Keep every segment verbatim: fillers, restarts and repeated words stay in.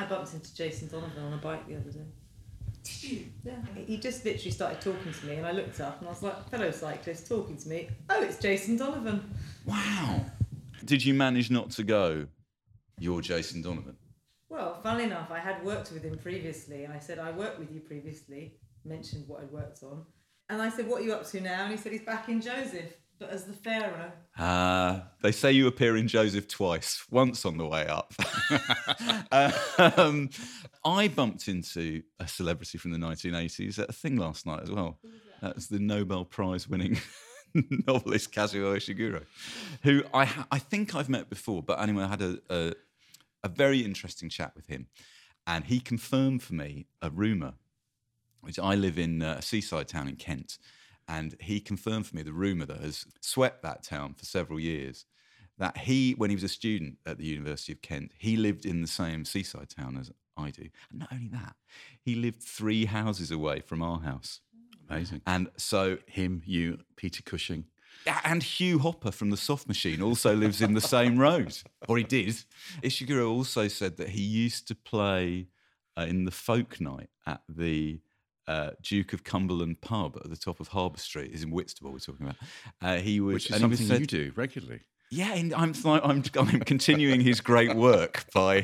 bumped into Jason Donovan on a bike the other day. Did you? Yeah. He just literally started talking to me, and I looked up and I was like, fellow cyclist talking to me. Oh, it's Jason Donovan. Wow. Did you manage not to go, you're Jason Donovan? Well, funnily enough, I had worked with him previously, and I said, I worked with you previously, mentioned what I'd worked on. And I said, what are you up to now? And he said, he's back in Joseph, but as the Pharaoh. Ah, uh, they say you appear in Joseph twice, once on the way up. um, I bumped into a celebrity from the nineteen eighties at a thing last night as well. That was the Nobel Prize winning novelist Kazuo Ishiguro, who I ha- I think I've met before, but anyway, I had a, a, a very interesting chat with him, and he confirmed for me a rumour, which I live in a seaside town in Kent, and he confirmed for me the rumour that has swept that town for several years, that he, when he was a student at the University of Kent, he lived in the same seaside town as I do. And not only that, he lived three houses away from our house. Amazing. And so him, you, Peter Cushing. And Hugh Hopper from the Soft Machine also lives in the same road, or he did. Ishiguro also said that he used to play uh, in the folk night at the uh, Duke of Cumberland pub at the top of Harbour Street. Is in Whitstable we're talking about. Uh, he was, Which is and something he was said, you do regularly. Yeah, and I'm, I'm, I'm continuing his great work by...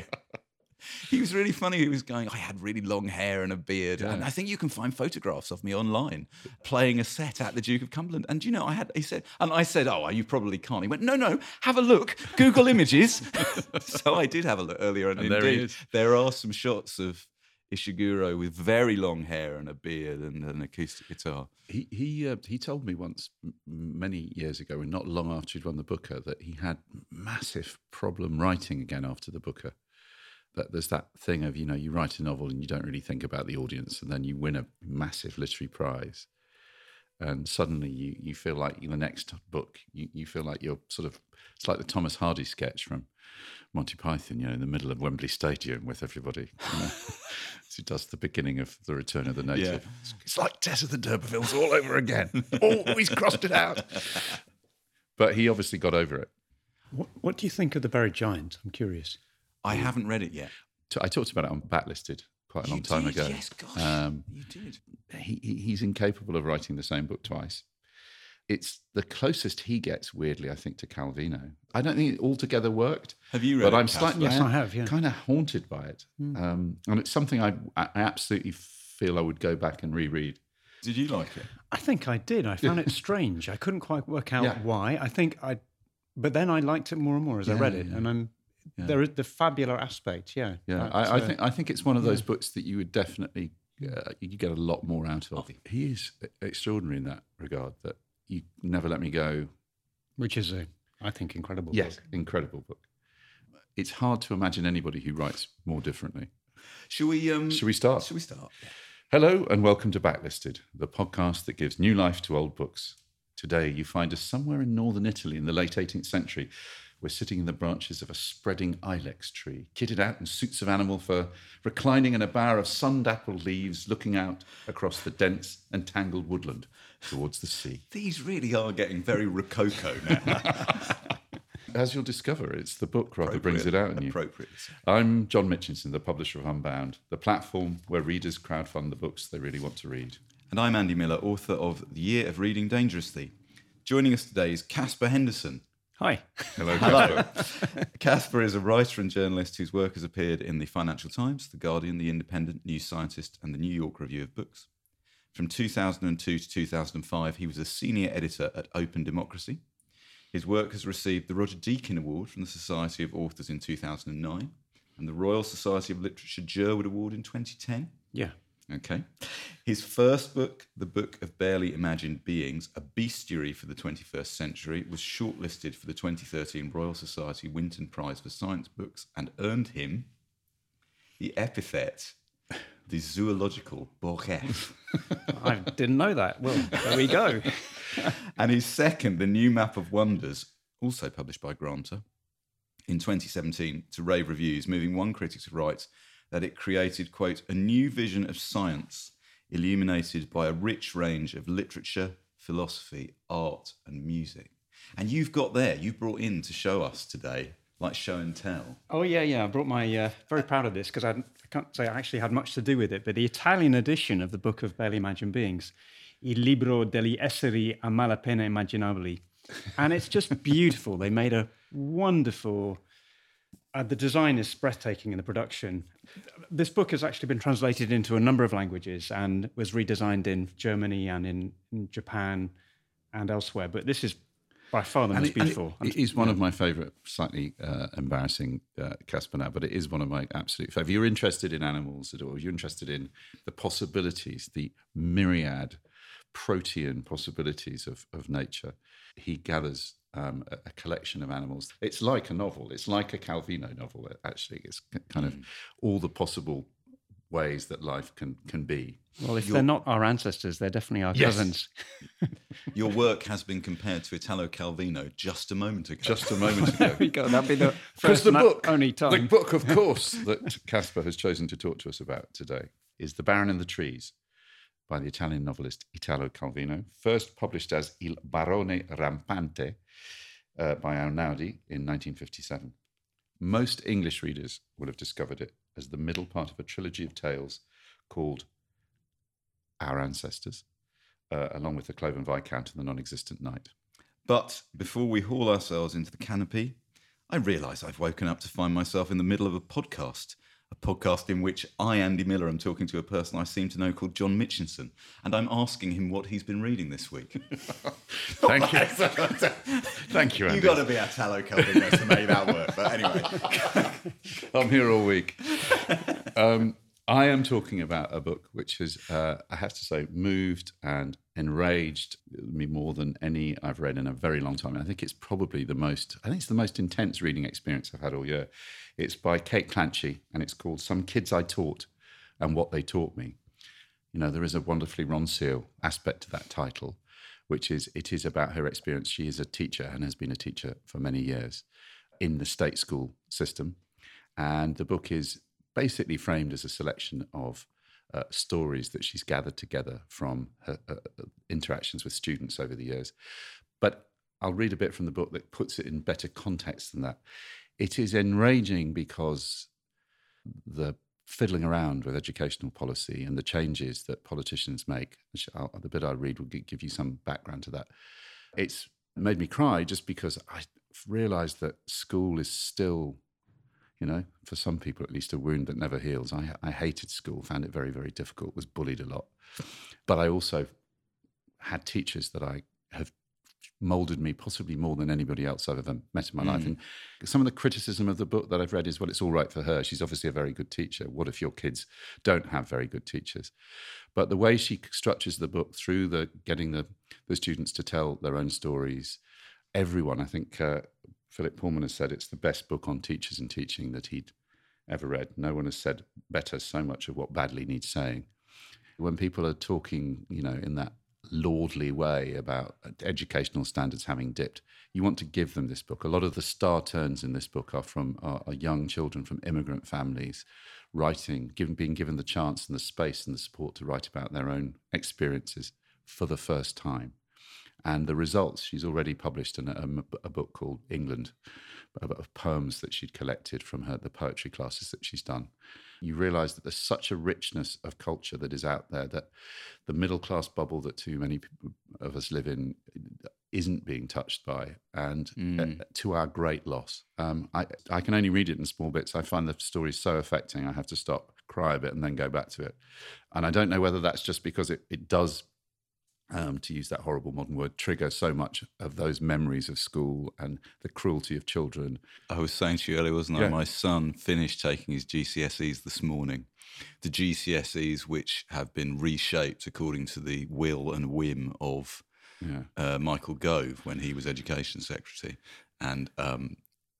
He was really funny. He was going, I had really long hair and a beard. Yeah. And I think you can find photographs of me online playing a set at the Duke of Cumberland. And, you know, I had, he said, and I said, oh, you probably can't. He went, no, no, have a look. Google images. So I did have a look earlier. And, and indeed, there he is. There are some shots of Ishiguro with very long hair and a beard and an acoustic guitar. He he uh, he told me once, m- many years ago, and not long after he'd won the Booker, that he had massive problem writing again after the Booker. That there's that thing of, you know, you write a novel and you don't really think about the audience, and then you win a massive literary prize, and suddenly you, you feel like in the next book, you, you feel like you're sort of, it's like the Thomas Hardy sketch from Monty Python, you know, in the middle of Wembley Stadium with everybody, you know, as he does the beginning of The Return of the Native. Yeah. It's like Tess of the D'Urbervilles all over again. Oh, he's crossed it out. But he obviously got over it. What, what do you think of The Buried Giant? I'm curious. I haven't read it yet. I talked about it on Backlisted quite a long you time did, ago. Yes, gosh, um, you did. He, he, he's incapable of writing the same book twice. It's the closest he gets, weirdly, I think, to Calvino. I don't think it altogether worked. Have you read but it? But I'm slightly, yes, I have, yeah. kind of haunted by it. Mm. Um, and it's something I, I absolutely feel I would go back and reread. Did you like it? I think I did. I found it strange. I couldn't quite work out yeah. why. I think I, but then I liked it more and more as yeah, I read it, yeah. and I'm. Yeah. There is the fabular aspect, yeah. Yeah, I, I think I think it's one of those yeah. books that you would definitely uh, you get a lot more out of. He is extraordinary in that regard. That You Never Let Me Go, which is a, I think, incredible. Yes, book. incredible book. It's hard to imagine anybody who writes more differently. Should we? Um, Should we start? Should we start? Hello and welcome to Backlisted, the podcast that gives new life to old books. Today you find us somewhere in northern Italy in the late eighteenth century. We're sitting in the branches of a spreading ilex tree, kitted out in suits of animal fur, reclining in a bower of sun-dappled leaves, looking out across the dense and tangled woodland towards the sea. These really are getting very rococo now. As you'll discover, it's the book rather brings it out in you. Appropriate. I'm John Mitchinson, the publisher of Unbound, the platform where readers crowdfund the books they really want to read. And I'm Andy Miller, author of The Year of Reading Dangerously. Joining us today is Caspar Henderson. Hi. Hello, Caspar. Hello. Caspar is a writer and journalist whose work has appeared in the Financial Times, The Guardian, The Independent, New Scientist, and the New York Review of Books. From two thousand two to two thousand five, he was a senior editor at Open Democracy. His work has received the Roger Deakin Award from the Society of Authors in two thousand nine and the Royal Society of Literature Jerwood Award in twenty ten. Yeah. Okay. His first book, The Book of Barely Imagined Beings, a bestiary for the twenty-first century, was shortlisted for the twenty thirteen Royal Society Winton Prize for Science Books and earned him the epithet, the zoological Boref. I didn't know that. Well, there we go. And his second, The New Map of Wonders, also published by Granta in twenty seventeen, to rave reviews, moving one critic to write that it created, quote, a new vision of science illuminated by a rich range of literature, philosophy, art and music. And you've got there, you've brought in to show us today like show and tell. Oh, yeah, yeah. I brought my, uh, very proud of this because I, I can't say I actually had much to do with it, but the Italian edition of the Book of Barely Imagined Beings, Il libro degli esseri a malapena immaginabili. And it's just beautiful. They made a wonderful, uh, the design is breathtaking in the production. This book has actually been translated into a number of languages and was redesigned in Germany and in, in Japan and elsewhere. But this is by far the And most it, beautiful. and it is one of my favourite, slightly uh, embarrassing uh, Caspar now, but it is one of my absolute favourite. If you're interested in animals at all, if you're interested in the possibilities, the myriad protean possibilities of, of nature, he gathers um, a, a collection of animals. It's like a novel. It's like a Calvino novel, actually. It's kind of all the possible ways that life can can be. Well, if Your- they're not our ancestors, they're definitely our Yes. cousins. Your work has been compared to Italo Calvino just a moment ago. Just a moment ago. There we go. That'd be the Because first the and book, only the time. book, of course, that Caspar has chosen to talk to us about today is The Baron in the Trees by the Italian novelist Italo Calvino, first published as Il Barone Rampante uh, by Arnaudi in nineteen fifty-seven. Most English readers will have discovered it as the middle part of a trilogy of tales called Our Ancestors, uh, along with The Cloven Viscount and The Non-Existent Knight. But before we haul ourselves into the canopy, I realise I've woken up to find myself in the middle of a podcast, a podcast in which I, Andy Miller, am talking to a person I seem to know called John Mitchinson, and I'm asking him what he's been reading this week. Thank you. Thank you, Andy. You've got to be a Italo Calvino to make that work. But anyway, I'm here all week. Um, I am talking about a book which has, uh, I have to say, moved and enraged me more than any I've read in a very long time. And I think it's probably the most, I think it's the most intense reading experience I've had all year. It's by Kate Clancy, and it's called Some Kids I Taught and What They Taught Me. You know, there is a wonderfully Ron Seale aspect to that title, which is, it is about her experience. She is a teacher and has been a teacher for many years in the state school system. And the book is basically framed as a selection of uh, stories that she's gathered together from her uh, interactions with students over the years. But I'll read a bit from the book that puts it in better context than that. It is enraging because the fiddling around with educational policy and the changes that politicians make, which I'll, the bit I read will give you some background to that. It's made me cry just because I realised that school is still, you know, for some people at least, a wound that never heals. I, I hated school, found it very, very difficult, was bullied a lot. But I also had teachers that I have moulded me possibly more than anybody else I've ever met in my mm. life. And some of the criticism of the book that I've read is, well, it's all right for her. She's obviously a very good teacher. What if your kids don't have very good teachers? But the way she structures the book through the getting the, the students to tell their own stories, everyone, I think uh, Philip Pullman has said it's the best book on teachers and teaching that he'd ever read. No one has said better so much of what badly needs saying. When people are talking, you know, in that lordly way about educational standards having dipped, you want to give them this book. A lot of the star turns in this book are from are, are young children from immigrant families writing, given, being given the chance and the space and the support to write about their own experiences for the first time. And the results, she's already published in a, a book called England, of poems that she'd collected from her the poetry classes that she's done. You realise that there's such a richness of culture that is out there that the middle class bubble that too many of us live in isn't being touched by, and mm. uh, to our great loss. Um, I, I can only read it in small bits. I find the story so affecting, I have to stop, cry a bit and then go back to it. And I don't know whether that's just because it, it does Um, to use that horrible modern word, trigger so much of those memories of school and the cruelty of children. I was saying to you earlier, wasn't I? Yeah. My son finished taking his G C S Es this morning. The G C S Es which have been reshaped according to the will and whim of Yeah. uh, Michael Gove when he was Education Secretary. And, um,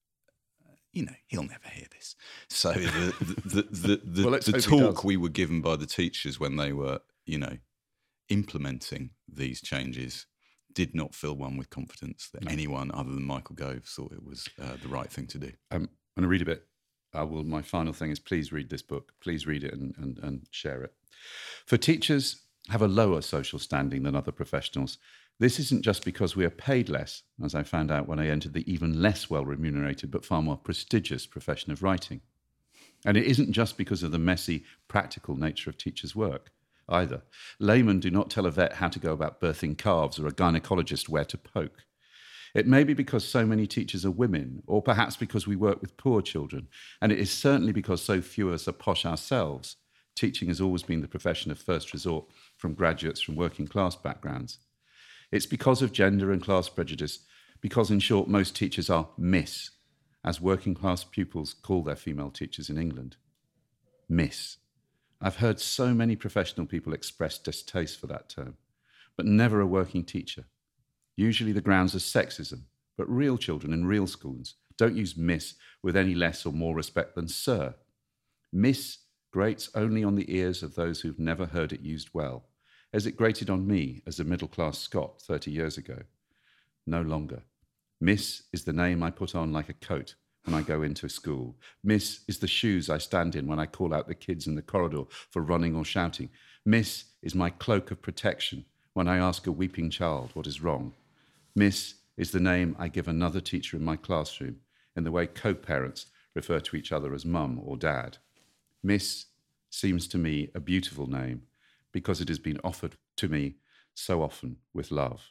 you know, he'll never hear this. So the, the, the, the, the, Well, let's the hope he talk does. we were given by the teachers when they were, you know, implementing these changes did not fill one with confidence that No. anyone other than Michael Gove thought it was uh, the right thing to do. Um, I'm going to read a bit. I will. My final thing is please read this book. Please read it and, and, and share it. For teachers have a lower social standing than other professionals. This isn't just because we are paid less, as I found out when I entered the even less well-remunerated but far more prestigious profession of writing. And it isn't just because of the messy, practical nature of teachers' work either. Laymen do not tell a vet how to go about birthing calves or a gynecologist where to poke. It may be because so many teachers are women, or perhaps because we work with poor children, and it is certainly because so few of us are posh ourselves. Teaching has always been the profession of first resort from graduates from working class backgrounds. It's because of gender and class prejudice, because in short most teachers are miss, as working class pupils call their female teachers in England. Miss. I've heard so many professional people express distaste for that term, but never a working teacher. Usually the grounds are sexism, but real children in real schools don't use miss with any less or more respect than sir. Miss grates only on the ears of those who've never heard it used well, as it grated on me as a middle-class Scot thirty years ago. No longer. Miss is the name I put on like a coat when I go into school. Miss is the shoes I stand in when I call out the kids in the corridor for running or shouting. Miss is my cloak of protection when I ask a weeping child what is wrong. Miss is the name I give another teacher in my classroom in the way co-parents refer to each other as mum or dad. Miss seems to me a beautiful name because it has been offered to me so often with love.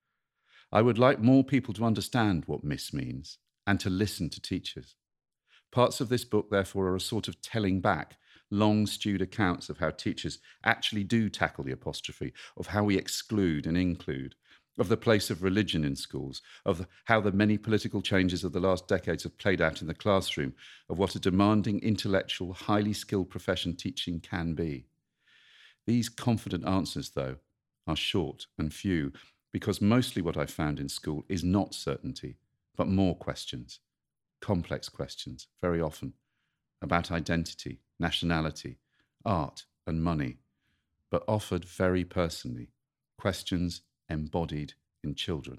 I would like more people to understand what miss means and to listen to teachers. Parts of this book, therefore, are a sort of telling back, long-stewed accounts of how teachers actually do tackle the apostrophe, of how we exclude and include, of the place of religion in schools, of the, how the many political changes of the last decades have played out in the classroom, of what a demanding, intellectual, highly skilled profession teaching can be. These confident answers, though, are short and few, because mostly what I've found in school is not certainty, but more questions, complex questions, very often, about identity, nationality, art and money, but offered very personally, questions embodied in children.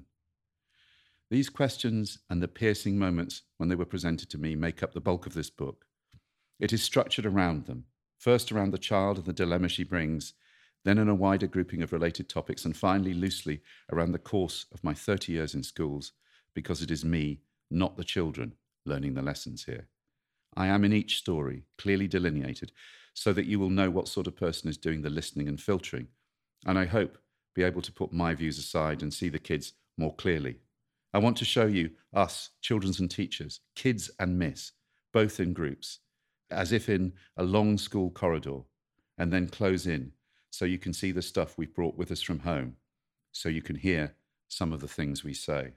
These questions and the piercing moments when they were presented to me make up the bulk of this book. It is structured around them, first around the child and the dilemma she brings, then in a wider grouping of related topics, and finally loosely around the course of my thirty years in schools, because it is me, not the children, learning the lessons here. I am in each story, clearly delineated, so that you will know what sort of person is doing the listening and filtering, and I hope be able to put my views aside and see the kids more clearly. I want to show you us, children's and teachers, kids and miss, both in groups, as if in a long school corridor, and then close in so you can see the stuff we've brought with us from home, so you can hear some of the things we say.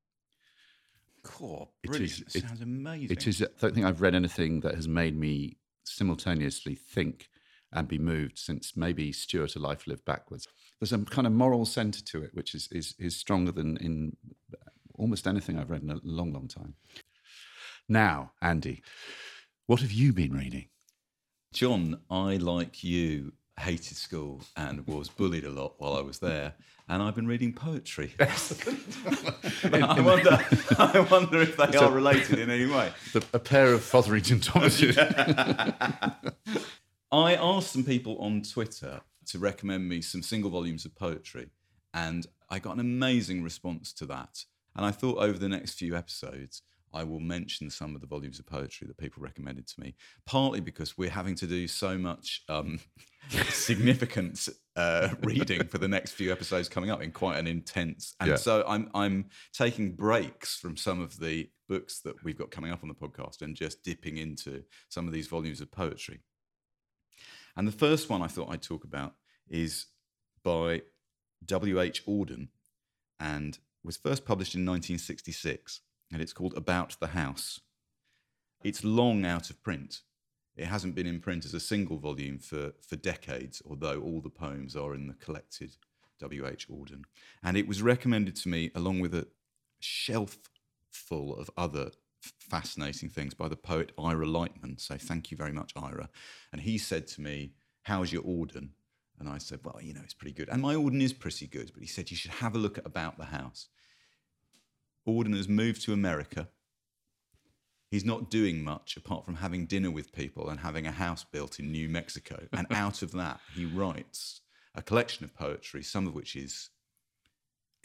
Cool, brilliant. It, is, it sounds amazing. It is. I don't think I've read anything that has made me simultaneously think and be moved since maybe Stuart, A Life Lived Backwards. There's a kind of moral centre to it, which is, is, is stronger than in almost anything I've read in a long, long time. Now, Andy, what have you been reading? John, I, like you, hated school and was bullied a lot while I was there, and I've been reading poetry. I wonder, I wonder if they it's are a, related in any way. The, a pair of Fotherington Thomases. I asked some people on Twitter to recommend me some single volumes of poetry, and I got an amazing response to that. And I thought over the next few episodes, I will mention some of the volumes of poetry that people recommended to me, partly because we're having to do so much um, significant uh, reading for the next few episodes coming up in quite an intense. And yeah. so I'm I'm taking breaks from some of the books that we've got coming up on the podcast and just dipping into some of these volumes of poetry. And the first one I thought I'd talk about is by W H Auden and was first published in nineteen sixty-six. And it's called About the House. It's long out of print. It hasn't been in print as a single volume for, for decades, although all the poems are in the collected W H Auden. And it was recommended to me along with a shelf full of other fascinating things by the poet Ira Lightman. So thank you very much, Ira. And he said to me, "How's your Auden?" And I said, "Well, you know, it's pretty good." And my Auden is pretty good, but he said, "You should have a look at About the House." Auden has moved to America. He's not doing much apart from having dinner with people and having a house built in New Mexico. And out of that, he writes a collection of poetry, some of which is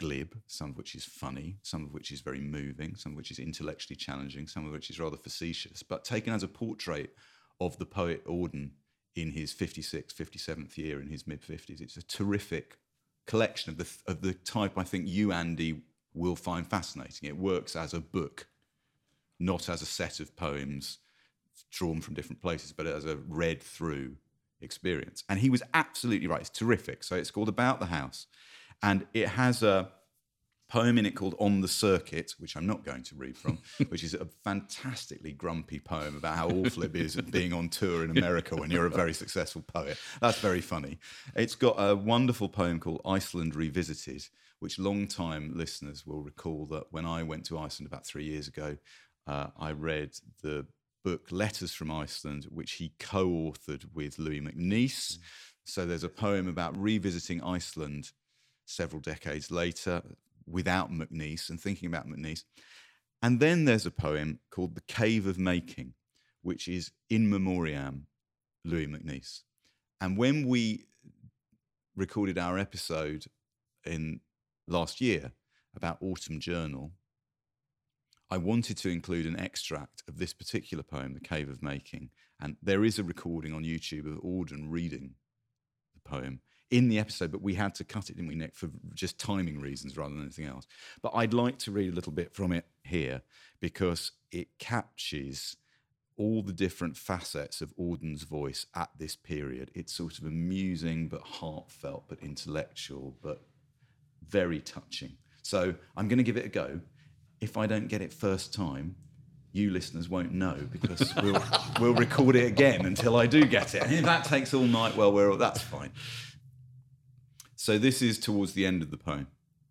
glib, some of which is funny, some of which is very moving, some of which is intellectually challenging, some of which is rather facetious, but taken as a portrait of the poet Auden in his fifty-sixth, fifty-seventh year, in his mid-fifties. It's a terrific collection of the, of the type I think you, Andy, will find fascinating. It works as a book, not as a set of poems drawn from different places, but as a read-through experience. And he was absolutely right. It's terrific. So it's called About the House. And it has a poem in it called On the Circuit, which I'm not going to read from, which is a fantastically grumpy poem about how awful it is being on tour in America when you're a very successful poet. That's very funny. It's got a wonderful poem called Iceland Revisited, which long-time listeners will recall that when I went to Iceland about three years ago, uh, I read the book Letters from Iceland, which he co-authored with Louis MacNeice. Mm. So there's a poem about revisiting Iceland several decades later without MacNeice and thinking about MacNeice. And then there's a poem called The Cave of Making, which is in memoriam Louis MacNeice. And when we recorded our episode in last year about Autumn Journal, I wanted to include an extract of this particular poem, The Cave of Making, and there is a recording on YouTube of Auden reading the poem in the episode, but we had to cut it, didn't we, Nick, for just timing reasons rather than anything else. But I'd like to read a little bit from it here because it captures all the different facets of Auden's voice at this period. It's sort of amusing but heartfelt but intellectual but very touching. So I'm going to give it a go. If I don't get it first time, you listeners won't know because we'll we'll record it again until I do get it. And if that takes all night, well, we're that's fine. So this is towards the end of the poem.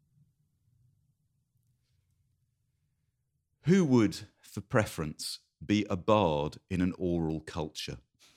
Who would, for preference, be a bard in an oral culture,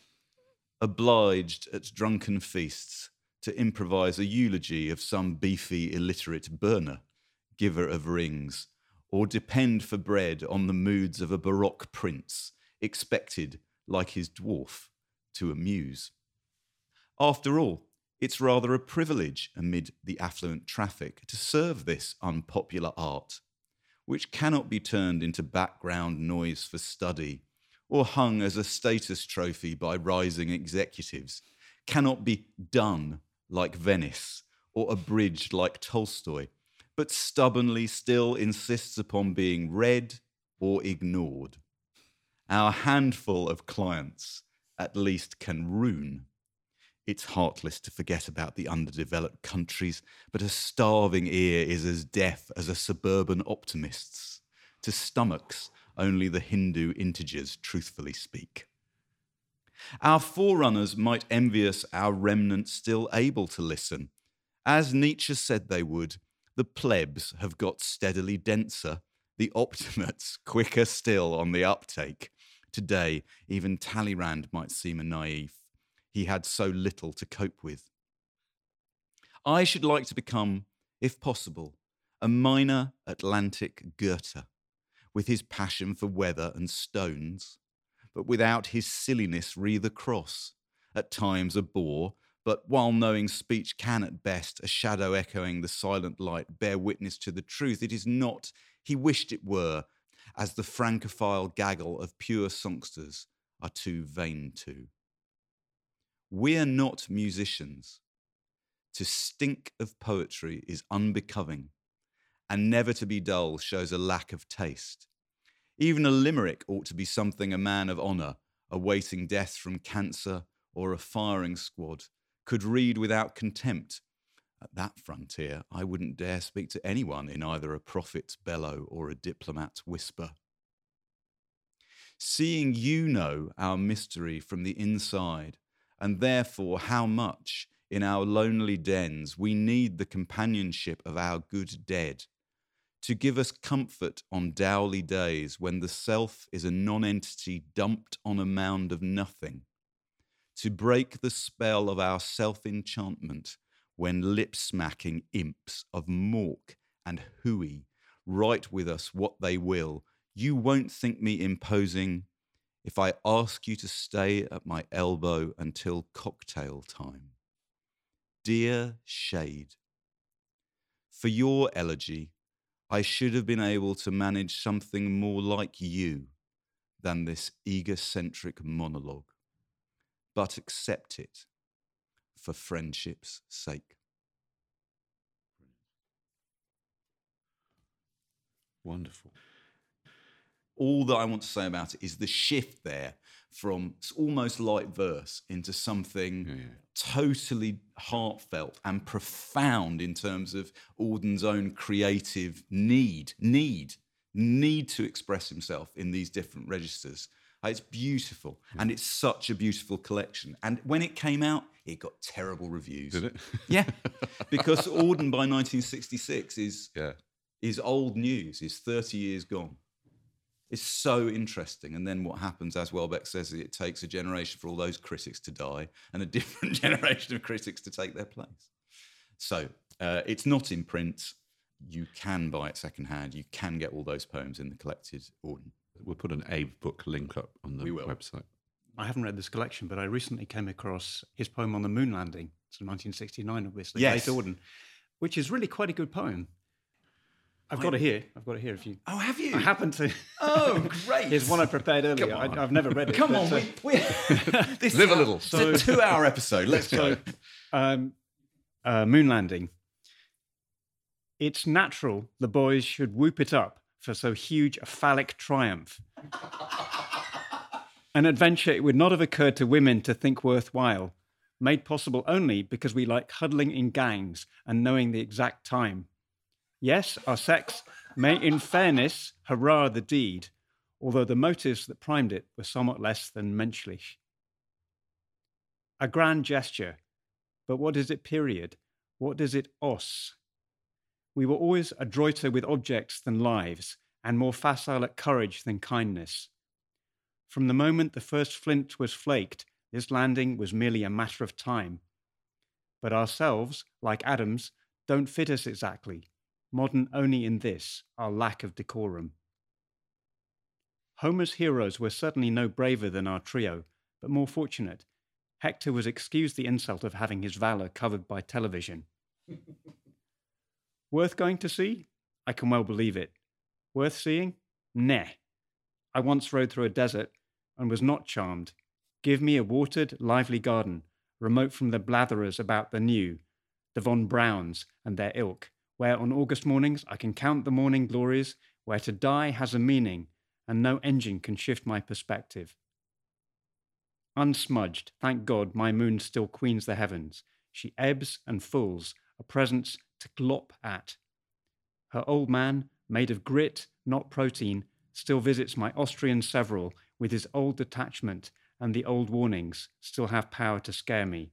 obliged at drunken feasts to improvise a eulogy of some beefy illiterate burner, giver of rings, or depend for bread on the moods of a baroque prince, expected, like his dwarf, to amuse? After all, it's rather a privilege amid the affluent traffic to serve this unpopular art, which cannot be turned into background noise for study or hung as a status trophy by rising executives, cannot be done like Venice or abridged like Tolstoy, but stubbornly still insists upon being read or ignored. Our handful of clients at least can ruin. It's heartless to forget about the underdeveloped countries, but a starving ear is as deaf as a suburban optimist's. To stomachs, only the Hindu integers truthfully speak. Our forerunners might envy us our remnant still able to listen. As Nietzsche said they would, the plebs have got steadily denser, the optimates quicker still on the uptake. Today, even Talleyrand might seem a naïf. He had so little to cope with. I should like to become, if possible, a minor Atlantic Goethe, with his passion for weather and stones, but without his silliness wreathe across, at times a bore, but while knowing speech can at best, a shadow echoing the silent light, bear witness to the truth, it is not, he wished it were, as the francophile gaggle of pure songsters are too vain to. We're not musicians. To stink of poetry is unbecoming, and never to be dull shows a lack of taste. Even a limerick ought to be something a man of honour, awaiting death from cancer or a firing squad, could read without contempt. At that frontier, I wouldn't dare speak to anyone in either a prophet's bellow or a diplomat's whisper. Seeing you know our mystery from the inside, and therefore how much, in our lonely dens, we need the companionship of our good dead, to give us comfort on dowly days when the self is a nonentity dumped on a mound of nothing, to break the spell of our self-enchantment when lip-smacking imps of Mork and Hooey write with us what they will. You won't think me imposing if I ask you to stay at my elbow until cocktail time. Dear shade, For your elegy, I should have been able to manage something more like you than this egocentric monologue, but accept it for friendship's sake. Wonderful. All that I want to say about it is the shift there from almost light verse into something Yeah, yeah. totally heartfelt and profound in terms of Auden's own creative need, need, need to express himself in these different registers. It's beautiful, yeah. And it's such a beautiful collection. And when it came out, it got terrible reviews. Did it? Yeah, because Auden by nineteen sixty-six is yeah. is old news, is thirty years gone. It's so interesting. And then what happens, as Welbeck says, it takes a generation for all those critics to die and a different generation of critics to take their place. So uh, it's not in print. You can buy it secondhand. You can get all those poems in the collected Auden. We'll put an Abe book link up on the website. I haven't read this collection, but I recently came across his poem on the moon landing. It's from nineteen sixty-nine, obviously. Yes. Late Auden, which is really quite a good poem. I've got it here. I've got it here. If you, oh, have you? I happen to. Oh, great! Here's one I prepared earlier. I, I've never read it. Come but, on, uh, we, we this live a little. It's a two-hour episode. Let's go. So, um, uh, moon landing. It's natural the boys should whoop it up for so huge a phallic triumph. An adventure it would not have occurred to women to think worthwhile, made possible only because we like huddling in gangs and knowing the exact time. Yes, our sex may in fairness hurrah the deed, although the motives that primed it were somewhat less than menschlich. A grand gesture, but what is it period? What does it os? We were always adroiter with objects than lives, and more facile at courage than kindness. From the moment the first flint was flaked, this landing was merely a matter of time. But ourselves, like Adams, don't fit us exactly, modern only in this, our lack of decorum. Homer's heroes were certainly no braver than our trio, but more fortunate. Hector was excused the insult of having his valour covered by television. Worth going to see? I can well believe it. Worth seeing? Nah. I once rode through a desert and was not charmed. Give me a watered, lively garden, remote from the blatherers about the new, the Von Browns and their ilk, where on August mornings I can count the morning glories, where to die has a meaning, and no engine can shift my perspective. Unsmudged, thank God, my moon still queens the heavens. She ebbs and fulls, a presence to glop at. Her old man, made of grit, not protein, still visits my Austrian several with his old detachment, and the old warnings still have power to scare me.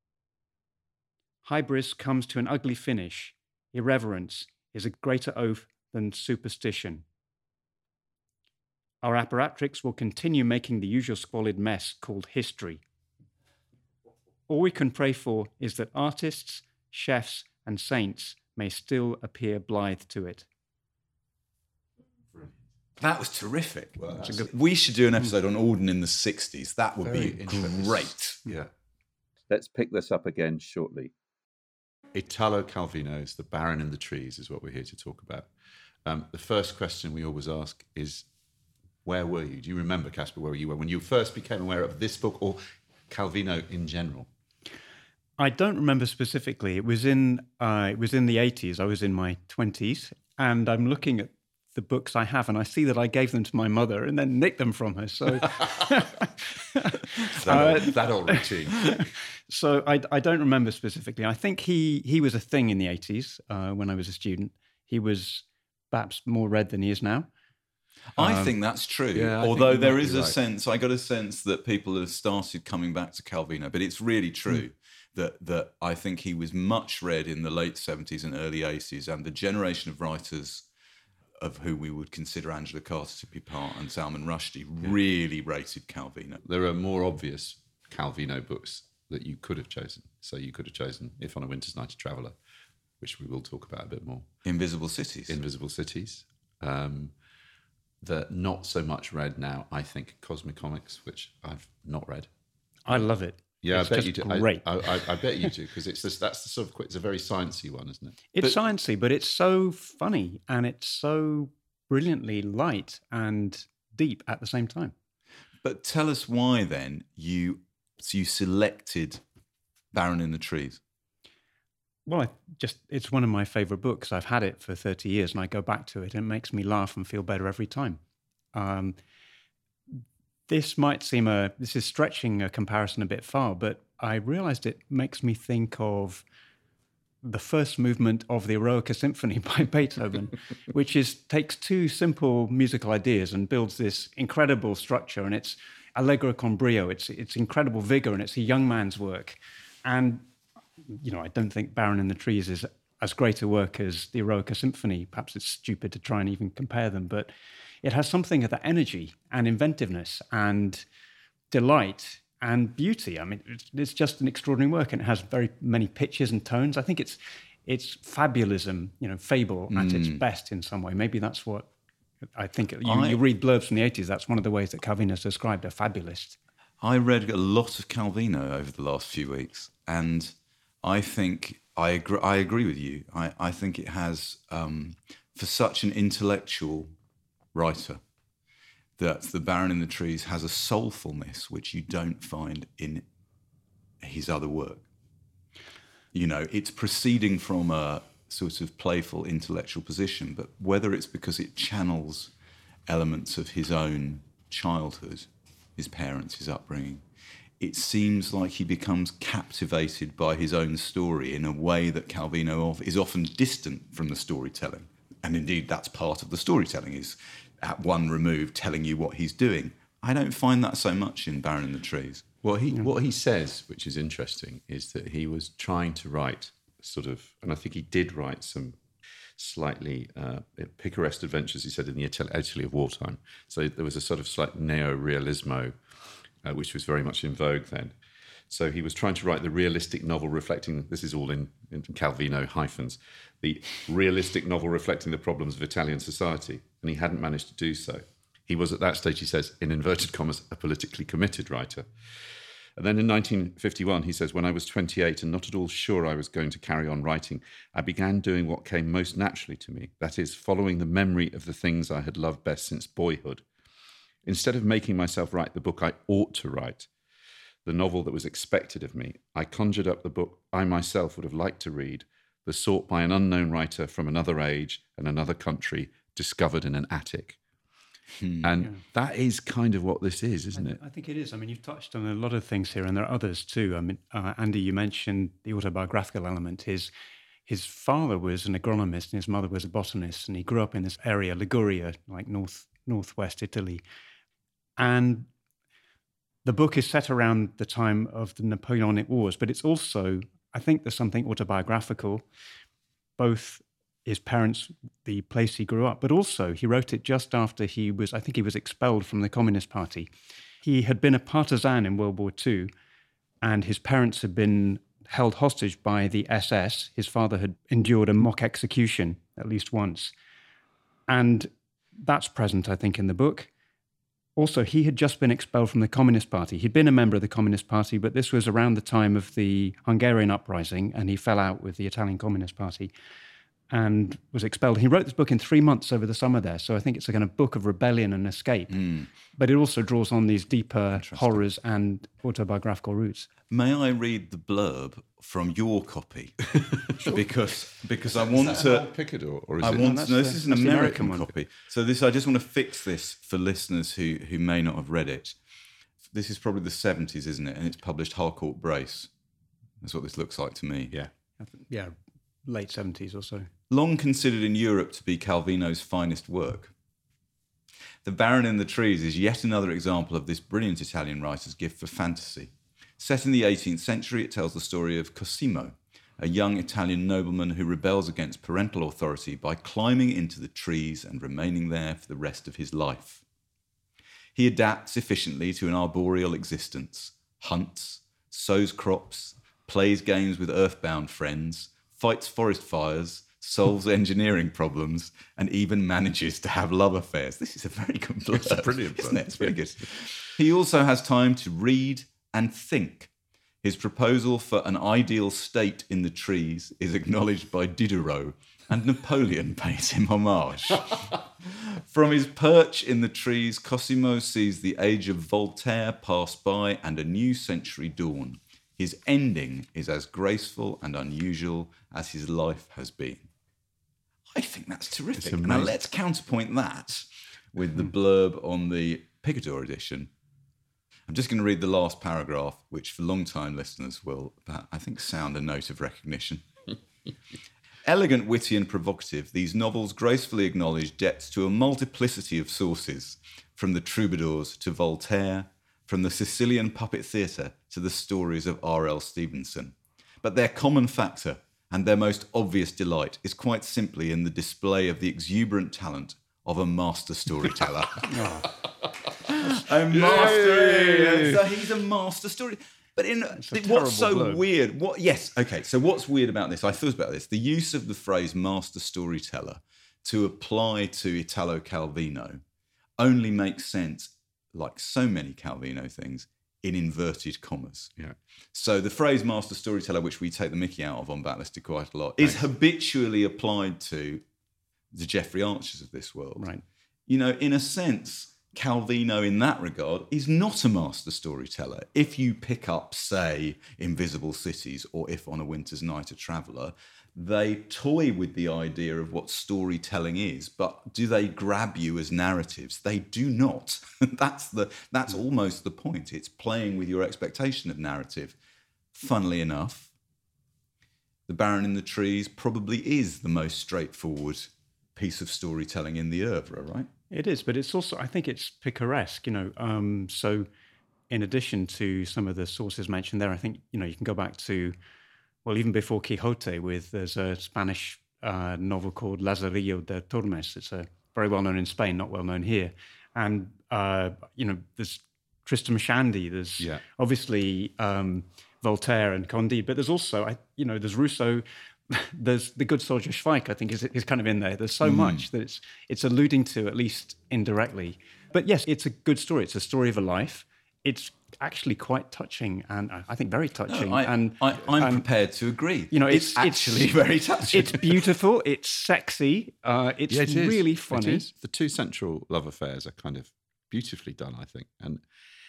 Hybris comes to an ugly finish. Irreverence is a greater oath than superstition. Our apparatrix will continue making the usual squalid mess called history. All we can pray for is that artists, chefs, and saints may still appear blithe to it. That was terrific. Well, good... We should do an episode on Auden in the sixties. That would Very be great. Yeah. Let's pick this up again shortly. Italo Calvino's The Baron in the Trees is what we're here to talk about. Um, the first question we always ask is, where were you? Do you remember, Caspar, where you were when you first became aware of this book or Calvino in general? I don't remember specifically. It was in uh, it was in the eighties. I was in my twenties, and I'm looking at the books I have, and I see that I gave them to my mother and then nicked them from her. So that, uh, old, that old routine. So I, I don't remember specifically. I think he he was a thing in the eighties uh, when I was a student. He was perhaps more read than he is now. I um, think that's true. Yeah, Although there is a right. sense, I got a sense that people have started coming back to Calvino, but it's really true. Mm. That, that I think he was much read in the late seventies and early eighties, and the generation of writers of who we would consider Angela Carter to be part and Salman Rushdie yeah. really rated Calvino. There are more obvious Calvino books that you could have chosen. So you could have chosen If on a Winter's Night a Traveller, which we will talk about a bit more. Invisible Cities. Invisible Cities. Um, the not so much read now, I think, Cosmic Comics, which I've not read. I love it. Yeah, It's I bet just you do. I- great. I, I, I bet you do, because it's just, that's the sort of, it's a very sciencey one, isn't it? It's But- sciencey, but it's so funny and it's so brilliantly light and deep at the same time. But tell us why then you so you selected Baron in the Trees. Well, I just it's one of my favorite books. I've had it for thirty years and I go back to it and it makes me laugh and feel better every time. Um, this might seem a, this is stretching a comparison a bit far, but I realized it makes me think of the first movement of the Eroica Symphony by Beethoven, which is takes two simple musical ideas and builds this incredible structure, and it's allegro con brio, it's it's incredible vigor, and it's a young man's work. And you know, I don't think Baron in the Trees is as great a work as the Eroica Symphony. Perhaps it's stupid to try and even compare them, but it has something of that energy and inventiveness and delight and beauty. I mean, it's, it's just an extraordinary work, and it has very many pitches and tones. I think it's it's fabulism, you know, fable at its best in some way. Maybe that's what I think. You, I- you read blurbs from the eighties. That's one of the ways that Calvino is described, a fabulist. I read a lot of Calvino over the last few weeks, and I think I agree, I agree with you. I, I think it has, um, for such an intellectual writer, that The Baron in the Trees has a soulfulness which you don't find in his other work. You know, it's proceeding from a sort of playful intellectual position, but whether it's because it channels elements of his own childhood, his parents, his upbringing, it seems like he becomes captivated by his own story in a way that Calvino of- is often distant from the storytelling. And indeed, that's part of the storytelling, is at one remove telling you what he's doing. I don't find that so much in Baron in the Trees. What he what he says, which is interesting, is that he was trying to write sort of, and I think he did write some slightly uh, picaresque adventures, he said, in the Italy, Italy of wartime. So there was a sort of slight neo-realismo, uh, which was very much in vogue then. So he was trying to write the realistic novel reflecting, this is all in, in Calvino hyphens, the realistic novel reflecting the problems of Italian society, and he hadn't managed to do so. He was at that stage, he says, in inverted commas, a politically committed writer. And then in nineteen fifty-one, he says, when I was twenty-eight and not at all sure I was going to carry on writing, I began doing what came most naturally to me, that is, following the memory of the things I had loved best since boyhood. Instead of making myself write the book I ought to write, the novel that was expected of me, I conjured up the book I myself would have liked to read, the sort by an unknown writer from another age and another country, discovered in an attic. Hmm. And Yeah. that is kind of what this is, isn't it? I think it is. I mean, you've touched on a lot of things here, and there are others too. I mean, uh, Andy, you mentioned the autobiographical element. His his father was an agronomist, and his mother was a botanist, and he grew up in this area, Liguria, like north northwest Italy. And the book is set around the time of the Napoleonic Wars, but it's also, I think, there's something autobiographical, both his parents, the place he grew up, but also he wrote it just after he was, I think he was expelled from the Communist Party. He had been a partisan in World War Two, and his parents had been held hostage by the S S. His father had endured a mock execution at least once. And that's present, I think, in the book. Also, he had just been expelled from the Communist Party. He'd been a member of the Communist Party, but this was around the time of the Hungarian uprising, and he fell out with the Italian Communist Party and was expelled. He wrote this book in three months over the summer there, so I think it's a kind of book of rebellion and escape. Mm. But it also draws on these deeper horrors and autobiographical roots. May I read the blurb from your copy? because because I want Is that to. Harold Pickard, or, or is I it? want that's to, no, the- this is an that's the American, American one. copy. So this, I just want to fix this for listeners who who may not have read it. This is probably the seventies, isn't it? And it's published Harcourt Brace. That's what this looks like to me. Yeah. I think- Yeah, late seventies or so. Long considered in Europe to be Calvino's finest work, The Baron in the Trees is yet another example of this brilliant Italian writer's gift for fantasy. Set in the eighteenth century, it tells the story of Cosimo, a young Italian nobleman who rebels against parental authority by climbing into the trees and remaining there for the rest of his life. He adapts efficiently to an arboreal existence, hunts, sows crops, plays games with earthbound friends, fights forest fires, solves engineering problems, and even manages to have love affairs. This is a very good blurb, It's brilliant, isn't it? It's very good. He also has time to read and think. His proposal for an ideal state in the trees is acknowledged by Diderot, and Napoleon pays him homage. From his perch in the trees, Cosimo sees the age of Voltaire pass by and a new century dawn. His ending is as graceful and unusual as his life has been. I think that's terrific. Now let's counterpoint that with the blurb on the Picador edition. I'm just going to read the last paragraph, which for long-time listeners will, I think, sound a note of recognition. Elegant, witty and provocative, these novels gracefully acknowledge debts to a multiplicity of sources, from the troubadours to Voltaire, from the Sicilian puppet theatre to the stories of R L Stevenson. But their common factor and their most obvious delight is quite simply in the display of the exuberant talent of a master storyteller. oh. A master. So he's a master story. But in what's so blow. weird? What? Yes. Okay. So what's weird about this? I thought about this. The use of the phrase "master storyteller" to apply to Italo Calvino only makes sense, like so many Calvino things, in inverted commas. Yeah. So the phrase "master storyteller," which we take the mickey out of on Backlisted quite a lot, is Thanks. habitually applied to the Jeffrey Archers of this world. Right. You know, in a sense, Calvino in that regard is not a master storyteller. If you pick up, say, Invisible Cities or If on a Winter's Night a Traveller, they toy with the idea of what storytelling is, but do they grab you as narratives? They do not. that's the that's almost the point. It's playing with your expectation of narrative. Funnily enough, The Baron in the Trees probably is the most straightforward piece of storytelling in the oeuvre, right? It is, but it's also, I think it's picaresque, you know. Um, so in addition to some of the sources mentioned there, I think, you know, you can go back to, well, even before Quixote, with there's a Spanish uh, novel called Lazarillo de Tormes. It's a very well known in Spain, not well known here. And, uh, you know, there's Tristram Shandy, there's yeah. obviously um, Voltaire and Candide, but there's also, I, you know, there's Rousseau. There's the good soldier Schweik, I think, is, is kind of in there. There's so mm. much that it's it's alluding to, at least indirectly. But yes, it's a good story. It's a story of a life. It's actually quite touching, and I think very touching. No, I, and I, I'm and, prepared to agree. You know, it's, it's actually it's, very touching. It's beautiful. It's sexy. Uh, it's yeah, it really is. funny. It is. The two central love affairs are kind of beautifully done, I think. And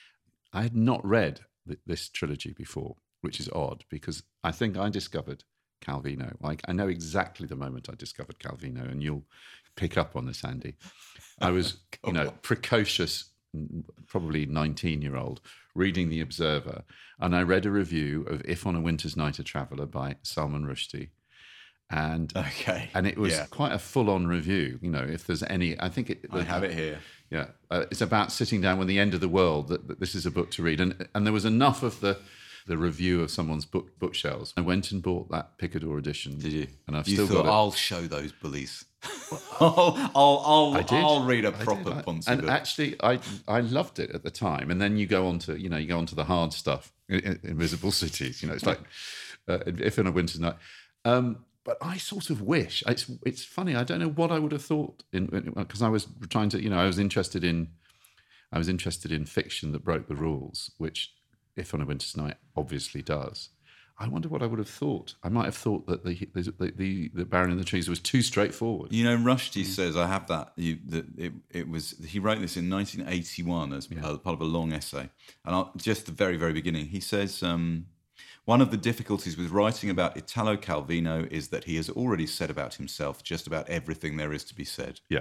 I had not read th- this trilogy before, which is odd because I think I discovered Calvino. Like, I know exactly the moment I discovered Calvino, and you'll pick up on this, Andy. I was, you know, precocious, probably nineteen-year-old, reading The Observer, and I read a review of If on a Winter's Night a Traveller by Salman Rushdie. And okay, and it was yeah. quite a full-on review. You know, if there's any, I think it, I have it here. Yeah, uh, it's about sitting down with the end of the world. That, that this is a book to read, and and there was enough of the. the review of someone's book bookshelves. I went and bought that Picador edition. Did you? And I've you still thought, got it. I'll show those bullies. I'll, I'll, I'll, I did. I'll read a I proper did. Ponzi And book. actually, I I loved it at the time. And then you go on to, you know, you go on to the hard stuff, Invisible Cities. You know, it's like uh, If in a Winter's Night. Um, but I sort of wish it's it's funny. I don't know what I would have thought in because I was trying to, you know, I was interested in I was interested in fiction that broke the rules, which If on a Winter's Night obviously does. I wonder what I would have thought. I might have thought that the the the, the Baron in the Trees was too straightforward. You know, Rushdie mm. says, I have that, you, that it, it was, he wrote this in nineteen eighty-one as yeah. part of a long essay. And I'll, just the very, very beginning, he says, um, one of the difficulties with writing about Italo Calvino is that he has already said about himself just about everything there is to be said. Yeah.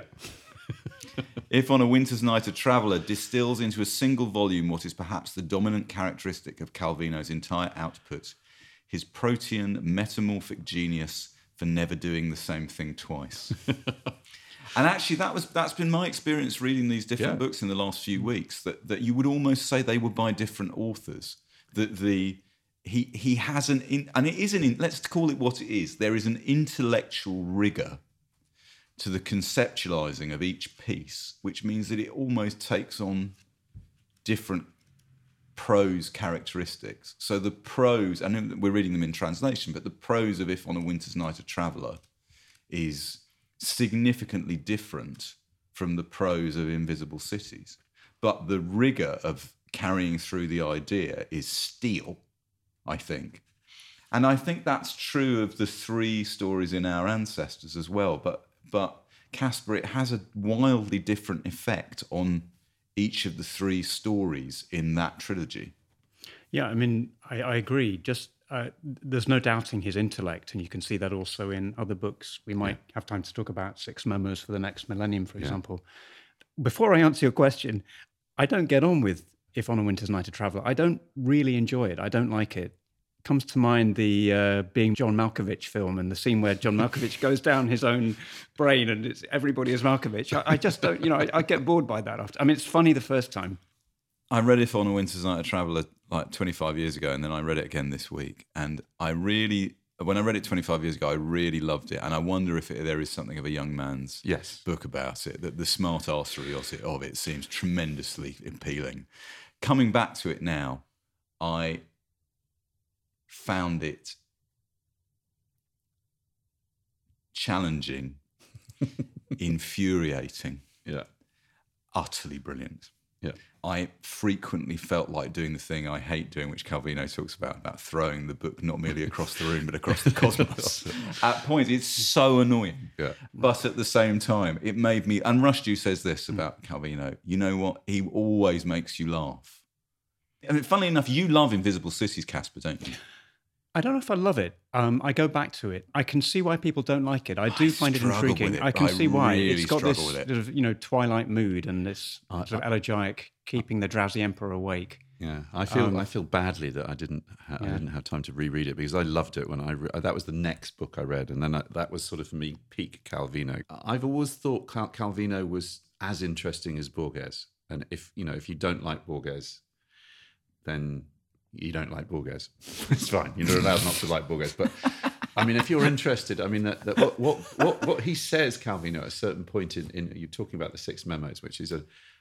If on a Winter's Night a Traveller distills into a single volume what is perhaps the dominant characteristic of Calvino's entire output, his protean metamorphic genius for never doing the same thing twice. And actually, that was that's been my experience reading these different yeah. books in the last few weeks. That that you would almost say they were by different authors. That the he he has an in, and it is an in, let's call it what it is. There is an intellectual rigor to the conceptualizing of each piece, which means that it almost takes on different prose characteristics. So the prose, and we're reading them in translation, but the prose of If on a Winter's Night a Traveller is significantly different from the prose of Invisible Cities. But the rigor of carrying through the idea is steel. I think. And I think that's true of the three stories in Our Ancestors as well. But but Caspar, it has a wildly different effect on each of the three stories in that trilogy. Yeah, I mean, I, I agree. Just uh, there's no doubting his intellect, and you can see that also in other books. We might yeah. have time to talk about Six Memos for the Next Millennium, for yeah. example. Before I answer your question, I don't get on with If on a Winter's Night a Traveller. I don't really enjoy it. I don't like it. Comes to mind the uh, Being John Malkovich film and the scene where John Malkovich goes down his own brain and it's, everybody is Malkovich. I, I just don't, you know, I, I get bored by that after. I mean, it's funny the first time. I read If on a Winter's Night a Traveller like twenty-five years ago, and then I read it again this week. And I really, when I read it twenty-five years ago, I really loved it. And I wonder if it, there is something of a young man's yes. book about it, that the smart arsery of it seems tremendously appealing. Coming back to it now, I found it challenging, infuriating, yeah, utterly brilliant. Yeah, I frequently felt like doing the thing I hate doing, which Calvino talks about, about throwing the book not merely across the room, but across the cosmos. At points, it's so annoying. Yeah. But at the same time, it made me, and Rushdie says this about Calvino, you know what? He always makes you laugh. I mean, funnily enough, you love Invisible Cities, Caspar, don't you? I don't know if I love it. Um, I go back to it. I can see why people don't like it. I do I find it struggle intriguing. with it, I can I see why. really It's got this struggle with it. sort of, you know, twilight mood and this I- sort of elegiac, keeping the drowsy emperor awake. yeah. I feel Um, I feel badly that I didn't ha- I Yeah. didn't have time to reread it because I loved it when I re- that was the next book I read, and then I, that was sort of for me peak Calvino. I've always thought Cal- Calvino was as interesting as Borges, and if you know if you don't like Borges, then you don't like Borges. It's fine. You're allowed not to like Borges. But I mean, if you're interested, I mean, that, that what, what what what he says, Calvino, at a certain point in, in you're talking about the Six Memos, which is a,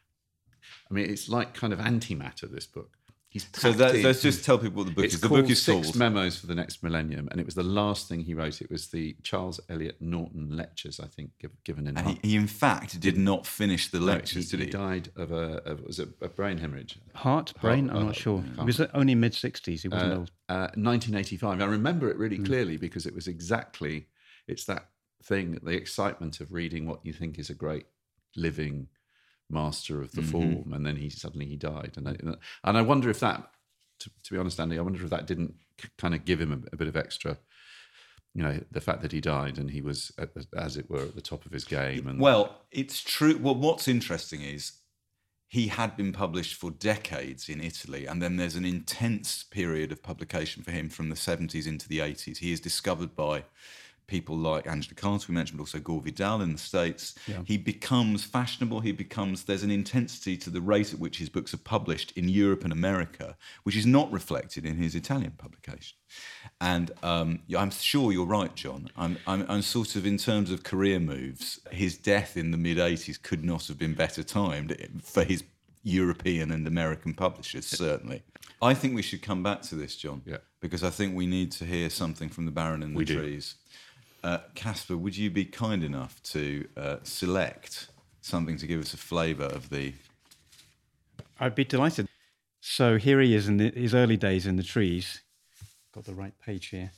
I mean, it's like kind of antimatter. This book. He's So packed that, in- let's just tell people what the book it's is. The called book is Six called Memos for the Next Millennium, and it was the last thing he wrote. It was the Charles Eliot Norton lectures, I think, give, given in. And he, he, in fact, did not finish the No, lectures, he, did he he? died of a of, was it a brain hemorrhage? Heart, brain, Heart- I'm uh, not sure. can't- He was only mid-sixties. He wasn't Uh, old. uh, nineteen eighty-five. I remember it Mm. really clearly because it was exactly, it's that thing, the excitement of reading what you think is a great living master of the Mm-hmm. form, and then he suddenly he died, and I, and I wonder if that, to, to be honest, Andy, I wonder if that didn't k- kind of give him a, a bit of extra, you know, the fact that he died and he was, at the, as it were, at the top of his game. And Well, it's true. Well, what's interesting is he had been published for decades in Italy, and then there's an intense period of publication for him from the seventies into the eighties. He is discovered by people like Angela Carter, we mentioned, but also Gore Vidal in the States. Yeah. He becomes fashionable. He becomes, there's an intensity to the rate at which his books are published in Europe and America, which is not reflected in his Italian publication. And um, yeah, I'm sure you're right, John. I'm, I'm, I'm sort of, in terms of career moves, his death in the mid-eighties could not have been better timed for his European and American publishers, certainly. I think we should come back to this, John, Yeah. because I think we need to hear something from the Baron in the We do. Trees. Uh, Caspar, would you be kind enough to uh, select something to give us a flavour of the... I'd be delighted. So here he is in the, his early days in the trees. Got the right page here.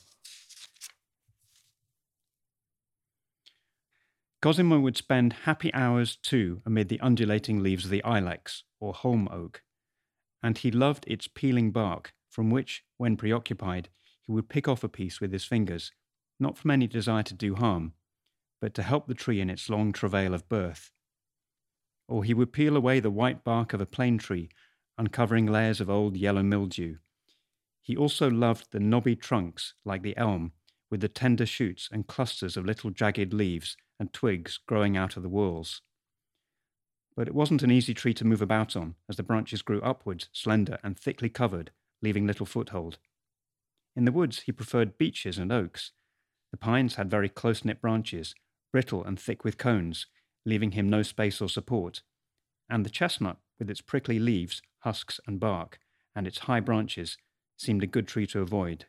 Cosimo would spend happy hours too amid the undulating leaves of the ilex, or holm oak, and he loved its peeling bark, from which, when preoccupied, he would pick off a piece with his fingers, not from any desire to do harm, but to help the tree in its long travail of birth. Or he would peel away the white bark of a plane tree, uncovering layers of old yellow mildew. He also loved the knobby trunks, like the elm, with the tender shoots and clusters of little jagged leaves and twigs growing out of the whorls. But it wasn't an easy tree to move about on, as the branches grew upwards, slender and thickly covered, leaving little foothold. In the woods he preferred beeches and oaks. The pines had very close-knit branches, brittle and thick with cones, leaving him no space or support, and the chestnut, with its prickly leaves, husks and bark, and its high branches, seemed a good tree to avoid.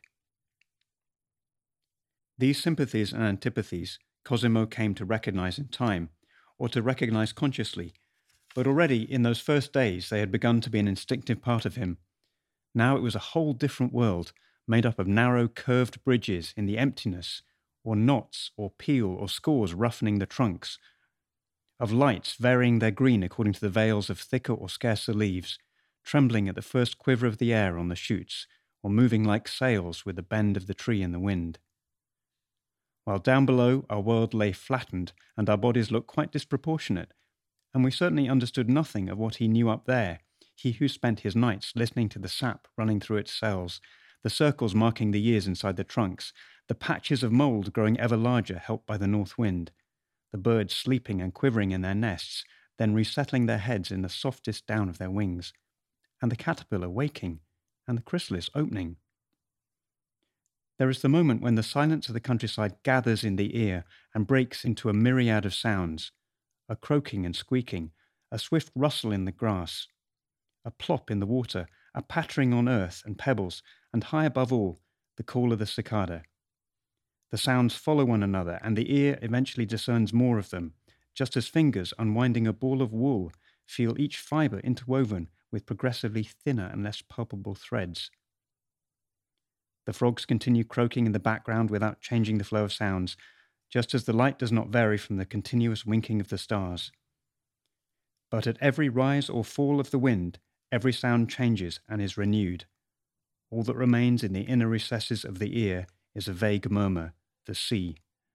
These sympathies and antipathies Cosimo came to recognize in time, or to recognize consciously, but already in those first days they had begun to be an instinctive part of him. Now it was a whole different world, made up of narrow, curved bridges in the emptiness, or knots or peel or scores roughening the trunks, of lights varying their green according to the veils of thicker or scarcer leaves, trembling at the first quiver of the air on the shoots, or moving like sails with the bend of the tree in the wind. While down below our world lay flattened and our bodies looked quite disproportionate, and we certainly understood nothing of what he knew up there, he who spent his nights listening to the sap running through its cells, the circles marking the years inside the trunks, the patches of mould growing ever larger helped by the north wind, the birds sleeping and quivering in their nests, then resettling their heads in the softest down of their wings, and the caterpillar waking, and the chrysalis opening. There is the moment when the silence of the countryside gathers in the ear and breaks into a myriad of sounds, a croaking and squeaking, a swift rustle in the grass, a plop in the water, a pattering on earth and pebbles, and high above all, the call of the cicada. The sounds follow one another, and the ear eventually discerns more of them, just as fingers unwinding a ball of wool feel each fibre interwoven with progressively thinner and less palpable threads. The frogs continue croaking in the background without changing the flow of sounds, just as the light does not vary from the continuous winking of the stars. But at every rise or fall of the wind, every sound changes and is renewed. All that remains in the inner recesses of the ear is a vague murmur, the sea.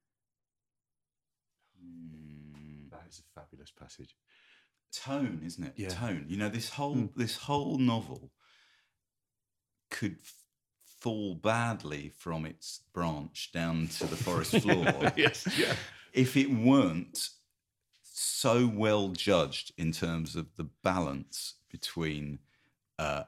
Mm, that is a fabulous passage. Tone, isn't it? Yeah. Tone. You know, this whole Mm. this whole novel could f- fall badly from its branch down to the forest floor Yes, yeah. if it weren't so well judged in terms of the balance between uh,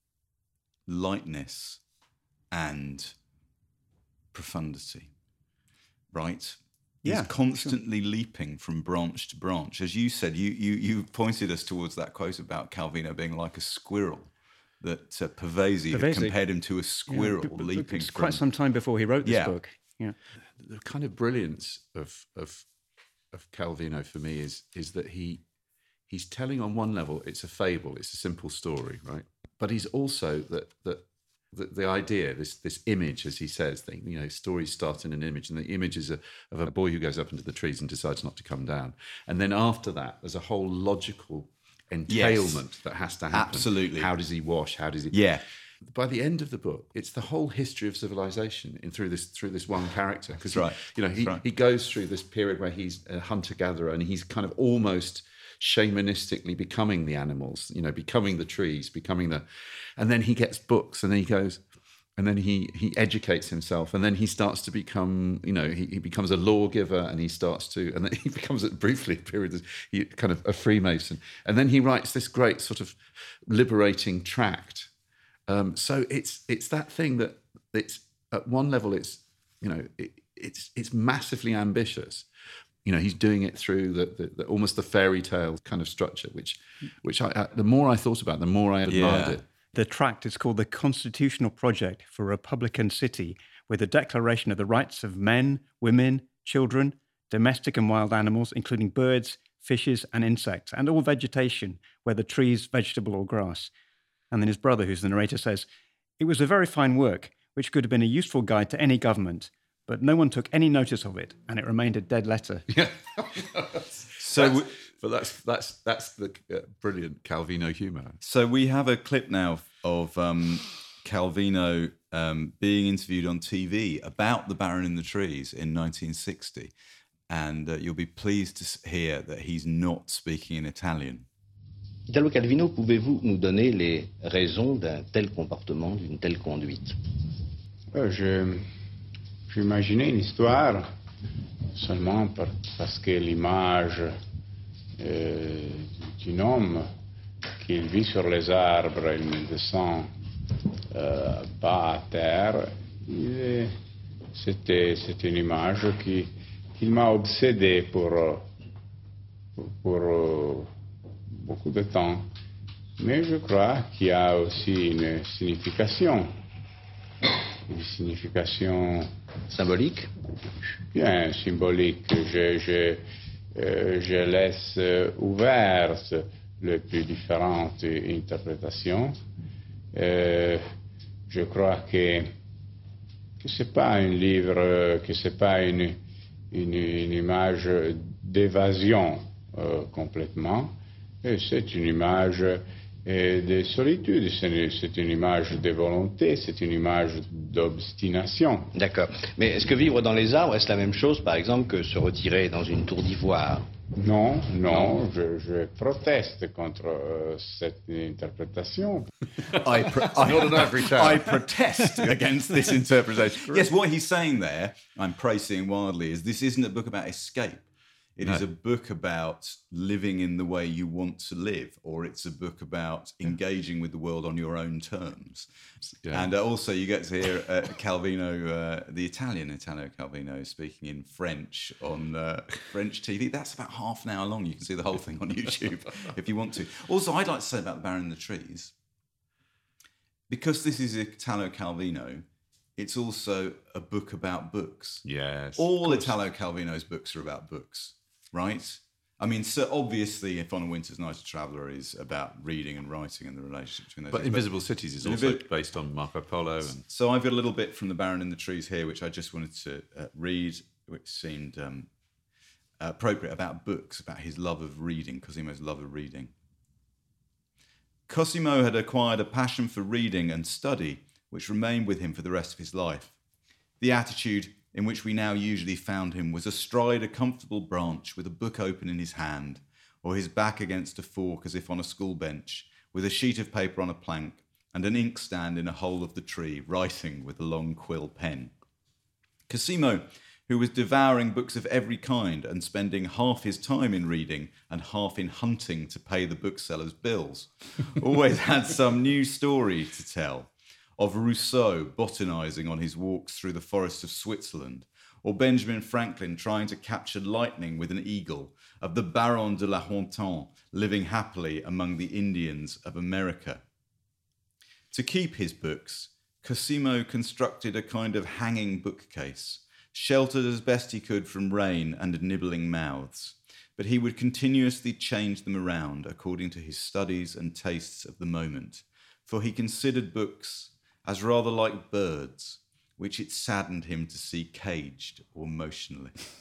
lightness and profundity, right? Yeah, He's constantly leaping from branch to branch. As you said, you you you pointed us towards that quote about Calvino being like a squirrel, that uh, Pavese had Pavese. compared him to a squirrel Yeah, but- but leaping it's from... quite some time before he wrote this Yeah. book. Yeah. The kind of brilliance of of of Calvino for me is is that he he's telling on one level it's a fable, it's a simple story, right? But he's also that that the, the idea, this this image, as he says, that, you know, stories start in an image, and the image is a, of a boy who goes up into the trees and decides not to come down, and then after that, there's a whole logical entailment that has to happen. Absolutely. How does he wash? How does he? Yeah. By the end of the book, it's the whole history of civilization in through this through this one character. Because That's right. you know, he, That's right. he goes through this period where he's a hunter-gatherer, and he's kind of almost shamanistically becoming the animals, you know, becoming the trees, becoming the, and then he gets books, and then he goes, and then he he educates himself, and then he starts to become, you know, he, he becomes a lawgiver, and he starts to, and then he becomes briefly a period, he kind of a Freemason, and then he writes this great sort of liberating tract. Um, so it's it's that thing that it's at one level it's you know it, it's it's massively ambitious. You know, he's doing it through the, the, the almost the fairy tale kind of structure, which which I, I the more I thought about it, the more I admired Yeah. it. The tract is called The Constitutional Project for a Republican City, with a declaration of the rights of men, women, children, domestic and wild animals, including birds, fishes, and insects, and all vegetation, whether trees, vegetable, or grass. And then his brother, who's the narrator, says, "It was a very fine work, which could have been a useful guide to any government, but no one took any notice of it, and it remained a dead letter." Yeah. So That's- we- but that's that's that's the uh, brilliant Calvino humour. So we have a clip now of um, Calvino um, being interviewed on T V about the Baron in the Trees in nineteen sixty. And uh, you'll be pleased to s- hear that he's not speaking in Italian. Italo Calvino, pouvez-vous nous donner les raisons d'un tel comportement, d'une telle conduite? Euh, je- J'imaginais une histoire seulement par- parce que l'image euh, d'un homme qui vit sur les arbres, il descend euh, bas à terre, il- c'était c'est une image qui, qui m'a obsédé pour, euh, pour, pour, euh, beaucoup de temps. Mais je crois qu'il y a aussi une signification, une signification Symbolique? bien symbolique. Je, je, euh, je laisse euh, ouverte les plus différentes interprétations. Euh, je crois que que c'est pas un livre, que c'est pas une, une, une image d'évasion euh, complètement, et c'est une image euh, de solitude, c'est une image de volonté, c'est une image d'obstination. D'accord. Mais est-ce que vivre dans les arbres, est-ce la même chose, par exemple, que se retirer dans une tour d'ivoire? Non, non, je, je proteste contre euh, cette interprétation. I, pro- I, not an every time. I protest against this interpretation. Yes, what he's saying there, I'm praising wildly, is this isn't a book about escape. It No. is a book about living in the way you want to live, or it's a book about engaging with the world on your own terms. Yeah. And uh, also, you get to hear uh, Calvino, uh, the Italian Italo Calvino, speaking in French on uh, French T V. That's about half an hour long. You can see the whole thing on YouTube if you want to. Also, I'd like to say about The Baron in the Trees, because this is Italo Calvino, it's also a book about books. Yes. All Italo Calvino's books are about books, right? I mean, so obviously, if On a Winter's Night, a Traveller is about reading and writing and the relationship between those But things. Invisible Cities is also Invi- based on Marco Polo. And So I've got a little bit from The Baron in the Trees here, which I just wanted to uh, read, which seemed um, appropriate about books, about his love of reading, Cosimo's love of reading. Cosimo had acquired a passion for reading and study, which remained with him for the rest of his life. The attitude in which we now usually found him was astride a comfortable branch with a book open in his hand, or his back against a fork as if on a school bench, with a sheet of paper on a plank and an inkstand in a hole of the tree, writing with a long quill pen. Cosimo, who was devouring books of every kind and spending half his time in reading and half in hunting to pay the bookseller's bills, always had some new story to tell. Of Rousseau botanizing on his walks through the forests of Switzerland, or Benjamin Franklin trying to capture lightning with an eagle, of the Baron de la Hontan living happily among the Indians of America. To keep his books, Cosimo constructed a kind of hanging bookcase, sheltered as best he could from rain and nibbling mouths, but he would continuously change them around according to his studies and tastes of the moment, for he considered books as rather like birds, which it saddened him to see caged or motionless.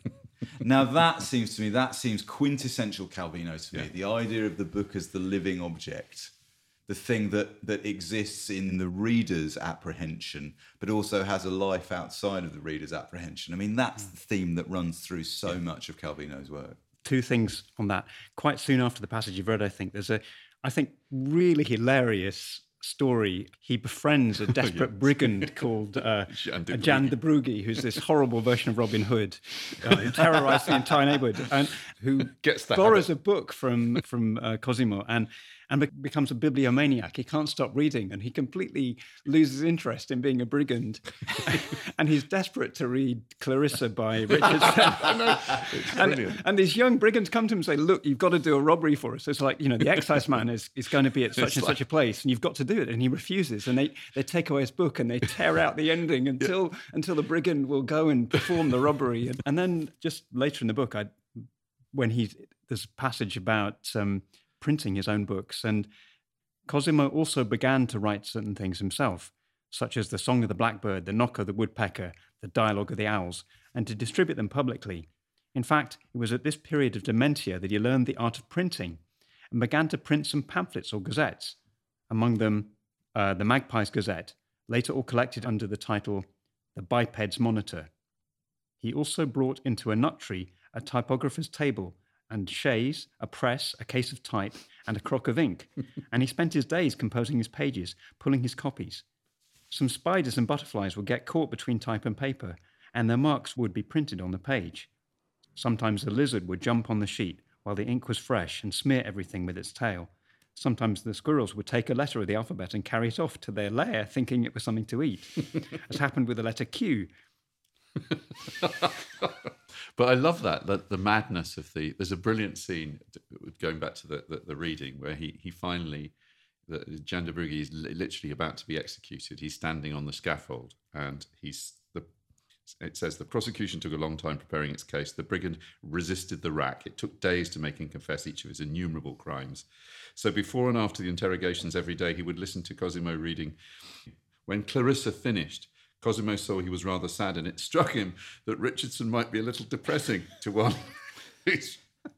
Now that seems to me, that seems quintessential Calvino to me, yeah. The idea of the book as the living object, the thing that, that exists in the reader's apprehension, but also has a life outside of the reader's apprehension. I mean, that's the theme that runs through so yeah. much of Calvino's work. Two things on that. Quite soon after the passage you've read, I think, there's a, I think, really hilarious story. He befriends a desperate oh, yes. brigand called uh, Jan de, Jan de Brugge, who's this horrible version of Robin Hood, uh, who terrorised the entire neighbourhood, and who Gets borrows habit. a book from from uh, Cosimo and and be- becomes a bibliomaniac. He can't stop reading, and he completely loses interest in being a brigand. And he's desperate to read Clarissa by Richard Stedman. and, and these young brigands come to him and say, "Look, you've got to do a robbery for us." It's like, you know, the excise man is, is going to be at such it's and like... such a place, and you've got to do it. And he refuses, and they, they take away his book and they tear out the ending until yeah. until the brigand will go and perform the robbery. And, and then just later in the book, I when he there's a passage about um, printing his own books, and Cosimo also began to write certain things himself, such as the Song of the Blackbird, the Knock of the Woodpecker, the Dialogue of the Owls, and to distribute them publicly. In fact, it was at this period of dementia that he learned the art of printing and began to print some pamphlets or gazettes, among them uh, the Magpie's Gazette, later all collected under the title The Biped's Monitor. He also brought into a nut tree a typographer's table and chaise, a press, a case of type, and a crock of ink, and he spent his days composing his pages, pulling his copies. Some spiders and butterflies would get caught between type and paper, and their marks would be printed on the page. Sometimes a lizard would jump on the sheet while the ink was fresh and smear everything with its tail. Sometimes the squirrels would take a letter of the alphabet and carry it off to their lair, thinking it was something to eat, as happened with the letter Q. But I love that, that the madness of the... There's a brilliant scene, going back to the, the, the reading, where he, he finally... The, Jan de Brugge is li- literally about to be executed. He's standing on the scaffold, and he's... the. It says, the prosecution took a long time preparing its case. The brigand resisted the rack. It took days to make him confess each of his innumerable crimes. So before and after the interrogations every day, he would listen to Cosimo reading. When Clarissa finished, Cosimo saw he was rather sad, and it struck him that Richardson might be a little depressing to one who's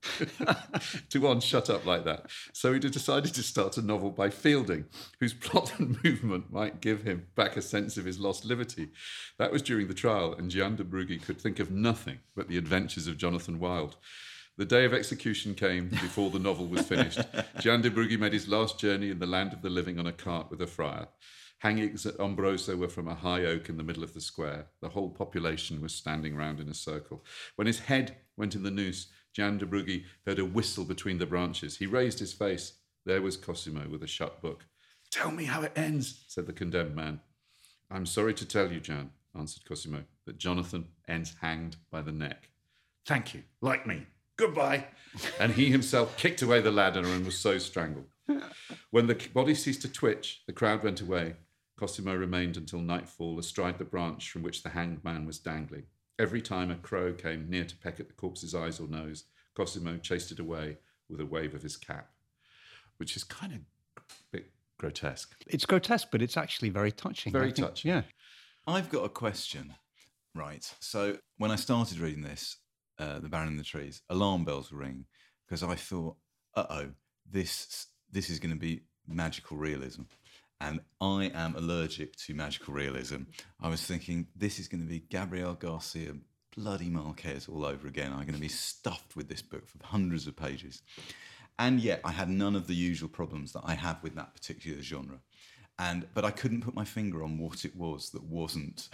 to one shut up like that. So he decided to start a novel by Fielding, whose plot and movement might give him back a sense of his lost liberty. That was during the trial, and Gian de Brughi could think of nothing but the adventures of Jonathan Wild. The day of execution came before the novel was finished. Gian de Brughi made his last journey in the land of the living on a cart with a friar. Hangings at Ombroso were from a high oak in the middle of the square. The whole population was standing round in a circle. When his head went in the noose, Gian de Brughi heard a whistle between the branches. He raised his face. There was Cosimo with a shut book. "Tell me how it ends," said the condemned man. "I'm sorry to tell you, Gian," answered Cosimo, "that Jonathan ends hanged by the neck." "Thank you, like me. Goodbye." And he himself kicked away the ladder and was so strangled. When the body ceased to twitch, the crowd went away. Cosimo remained until nightfall astride the branch from which the hanged man was dangling. Every time a crow came near to peck at the corpse's eyes or nose, Cosimo chased it away with a wave of his cap, which is kind of a bit grotesque. It's grotesque, but it's actually very touching. Very I think. touching. Yeah. I've got a question. Right. So when I started reading this, uh, The Baron in the Trees, alarm bells were ringing because I thought, uh-oh, this this is going to be magical realism. And I am allergic to magical realism. I was thinking, this is going to be Gabriel Garcia bloody Marquez all over again. I'm going to be stuffed with this book for hundreds of pages. And yet I had none of the usual problems that I have with that particular genre. And but I couldn't put my finger on what it was that wasn't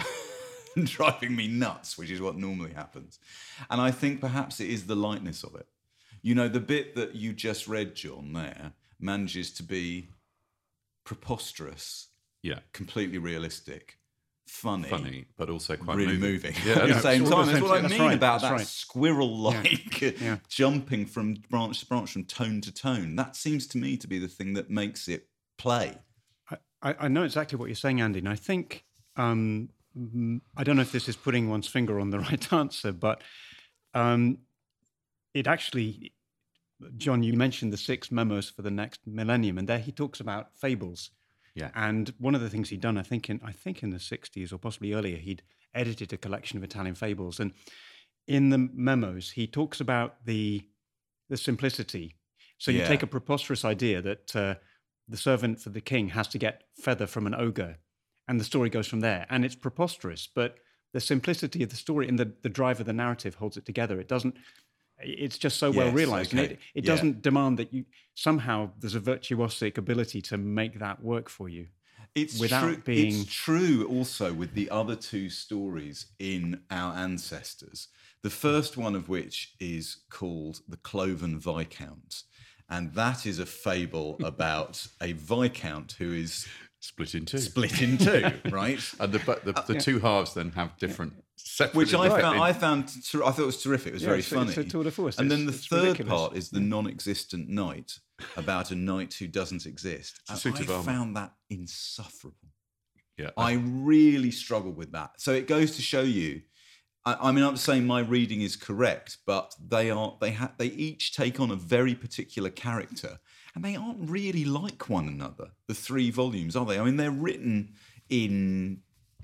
driving me nuts, which is what normally happens. And I think perhaps it is the lightness of it. You know, the bit that you just read, John, there, manages to be preposterous, Yeah. completely realistic, funny, Funny, but also quite really moving. moving. Yeah, At the same sort of time, that's what I that's mean right, about that's that right. squirrel-like Yeah, yeah. jumping from branch to branch, from tone to tone. That seems to me to be the thing that makes it play. I, I know exactly what you're saying, Andy, and I think um, mm, I don't know if this is putting one's finger on the right answer, but um, it actually, John, you mentioned the six memos for the next millennium, and there he talks about fables. Yeah. And one of the things he'd done, I think, in I think in the sixties or possibly earlier, he'd edited a collection of Italian fables, and in the memos he talks about the the simplicity. So you Yeah. take a preposterous idea that uh, the servant for the king has to get feather from an ogre, and the story goes from there. And it's preposterous, but the simplicity of the story and the, the drive of the narrative holds it together. It doesn't, it's just so well Yes, realized. And okay. it, it Yeah. doesn't demand that you, somehow there's a virtuosic ability to make that work for you. It's Without true, being- It's true also with the other two stories in Our Ancestors. The first one of which is called The Cloven Viscount. And that is a fable about a Viscount who is Split in two. split in two, right? And the, but the, the two halves then have different separate... Which I Right. found, I found, ter- I thought it was terrific. It was Yeah, very it's a- funny. it's a tour de force. And then It's- the it's third ridiculous. part is the non-existent knight, about a knight who doesn't exist. a And suit I of armour. found that insufferable. Yeah. I really struggled with that. So it goes to show you. I, I mean, I'm saying my reading is correct, but they are they ha- they each take on a very particular character, and they aren't really like one another. The three volumes, are they? I mean, they're written in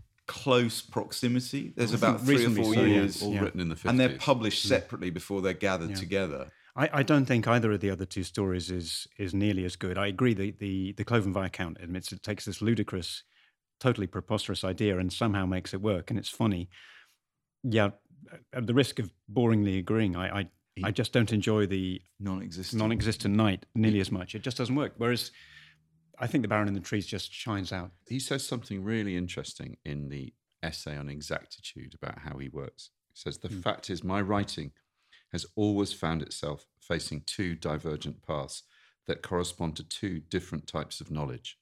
close proximity. There's about three or reasonably four so, yeah. years, all Yeah. written in the fifties. and they're published separately before they're gathered Yeah. together. I, I don't think either of the other two stories is is nearly as good. I agree. The the the Cloven Viscount admits it takes this ludicrous, totally preposterous idea and somehow makes it work, and it's funny. Yeah, at the risk of boringly agreeing, I I, I just don't enjoy the Non-existent. non-existent knight nearly as much. It just doesn't work. Whereas I think The Baron in the Trees just shines out. He says something really interesting in the essay on exactitude about how he works. He says, the fact is my writing has always found itself facing two divergent paths that correspond to two different types of knowledge.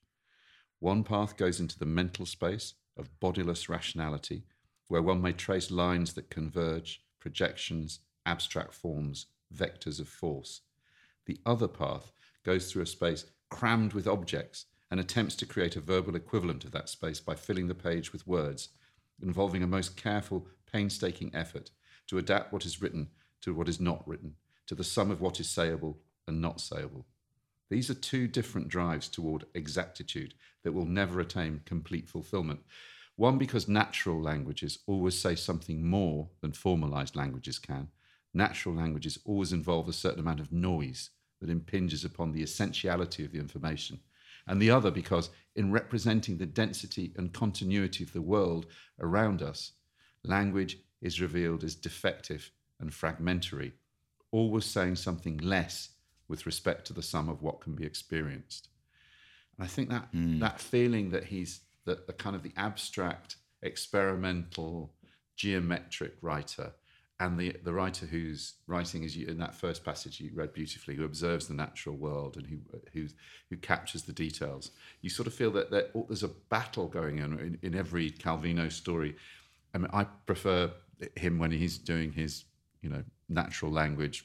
One path goes into the mental space of bodiless rationality, where one may trace lines that converge, projections, abstract forms, vectors of force. The other path goes through a space crammed with objects and attempts to create a verbal equivalent of that space by filling the page with words, involving a most careful, painstaking effort to adapt what is written to what is not written, to the sum of what is sayable and not sayable. These are two different drives toward exactitude that will never attain complete fulfillment. One, because natural languages always say something more than formalized languages can. Natural languages always involve a certain amount of noise that impinges upon the essentiality of the information. And the other, because in representing the density and continuity of the world around us, language is revealed as defective and fragmentary, always saying something less with respect to the sum of what can be experienced. And I think that mm. that feeling that he's that the kind of the abstract, experimental, geometric writer, and the, the writer whose writing is in that first passage you read beautifully, who observes the natural world and who who, who captures the details. You sort of feel that, that oh, there's a battle going on in, in every Calvino story. I mean, I prefer him when he's doing his, you know, natural language,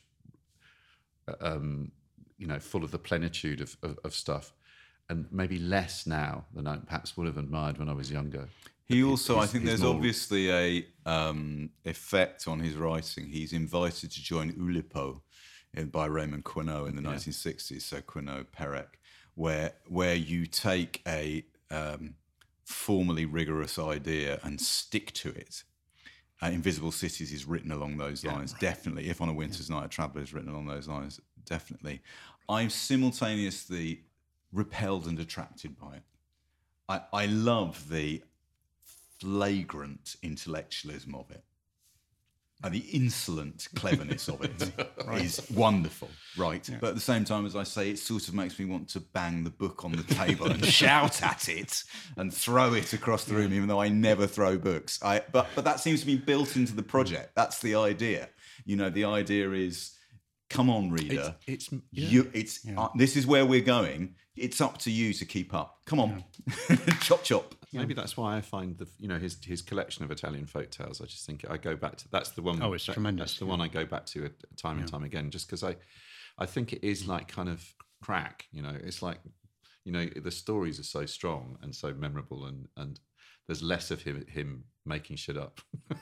um, you know, full of the plenitude of, of, of stuff, and maybe less now than I perhaps would have admired when I was younger. He also, He's- I think he's there's more- obviously a um, effect on his writing. He's invited to join Oulipo in, by Raymond Queneau in the Yeah. nineteen sixties, so Queneau, Perec, where where you take a um, formally rigorous idea and stick to it. Uh, Invisible Cities is written along those lines, definitely. If on a Winter's Night, a Traveller is written along those lines, definitely. I'm simultaneously repelled and attracted by it. I, I love the flagrant intellectualism of it. And the insolent cleverness of it is wonderful, right? But at the same time, as I say, it sort of makes me want to bang the book on the table and shout at it and throw it across the room, even though I never throw books. I, but but that seems to be built into the project. That's the idea. You know, the idea is, come on, reader. It's, it's yeah. You, it's uh, this is where we're going. It's up to you to keep up. Come on, chop chop. Maybe that's why I find the you know his his collection of Italian folk tales. I just think I go back to that's the one. Oh, it's that- tremendous, That's the yeah. one I go back to time and time again, just because I, I think it is like kind of crack. You know, it's like, you know, the stories are so strong and so memorable, and and there's less of him him making shit up.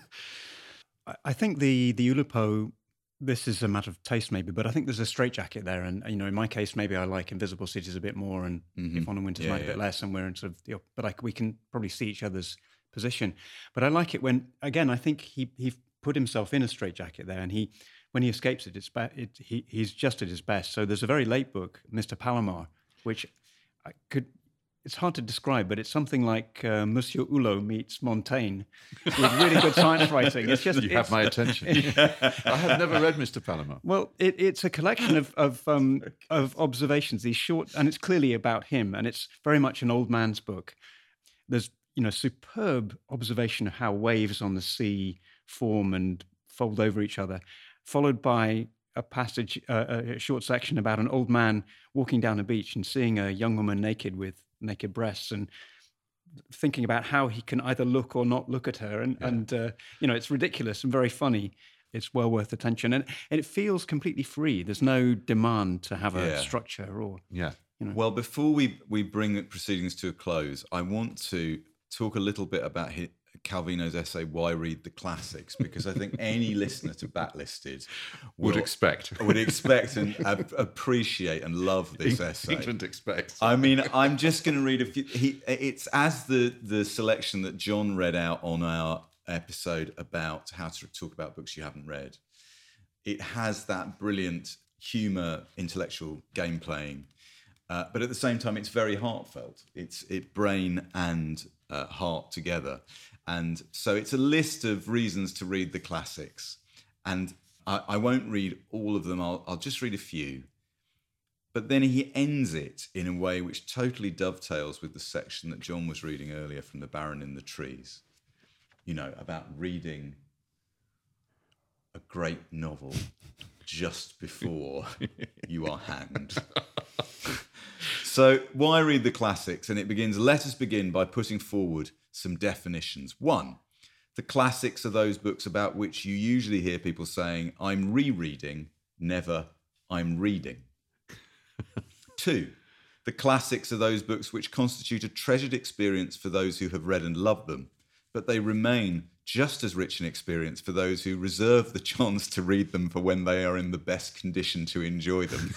I- I think the the Oulipo, this is a matter of taste maybe, but I think there's a straitjacket there. And, you know, in my case, maybe I like Invisible Cities a bit more and Mhm. If on a Winter's Yeah, Night a bit yeah. less, and we're in sort of, the, op- but I, we can probably see each other's position. But I like it when, again, I think he he put himself in a straitjacket there, and he, when he escapes it, it's be, it, he, he's just at his best. So there's a very late book, Mister Palomar, which I could, it's hard to describe, but it's something like uh, Monsieur Hulot meets Montaigne with really good science writing. It's just You it's- have my attention. I have never read Mister Palomar. Well, it, it's a collection of of, um, of observations. These short, and it's clearly about him, and it's very much an old man's book. There's, you know, superb observation of how waves on the sea form and fold over each other, followed by a passage, uh, a short section about an old man walking down a beach and seeing a young woman naked with naked breasts, and thinking about how he can either look or not look at her. And, and uh, you know, it's ridiculous and very funny. It's well worth attention. And, and it feels completely free. There's no demand to have a Yeah. structure or... Yeah. Well, before we, we bring the proceedings to a close, I want to talk a little bit about hi Calvino's essay, Why Read the Classics? Because I think any listener to Backlisted Would will- expect. would expect and ab- appreciate and love this essay. England expects. I mean, I'm just going to read a few. He, it's as the the selection that John read out on our episode about how to talk about books you haven't read. It has that brilliant humour, intellectual game playing, uh, but at the same time, it's very heartfelt. It's it brain and uh, heart together, and so it's a list of reasons to read the classics. And I, I won't read all of them. I'll, I'll just read a few. But then he ends it in a way which totally dovetails with the section that John was reading earlier from The Baron in the Trees. You know, about reading a great novel just before you are hanged. So why read the classics? And it begins, let us begin by putting forward some definitions. One, the classics are those books about which you usually hear people saying, I'm rereading, never, I'm reading. Two, the classics are those books which constitute a treasured experience for those who have read and loved them, but they remain just as rich an experience for those who reserve the chance to read them for when they are in the best condition to enjoy them.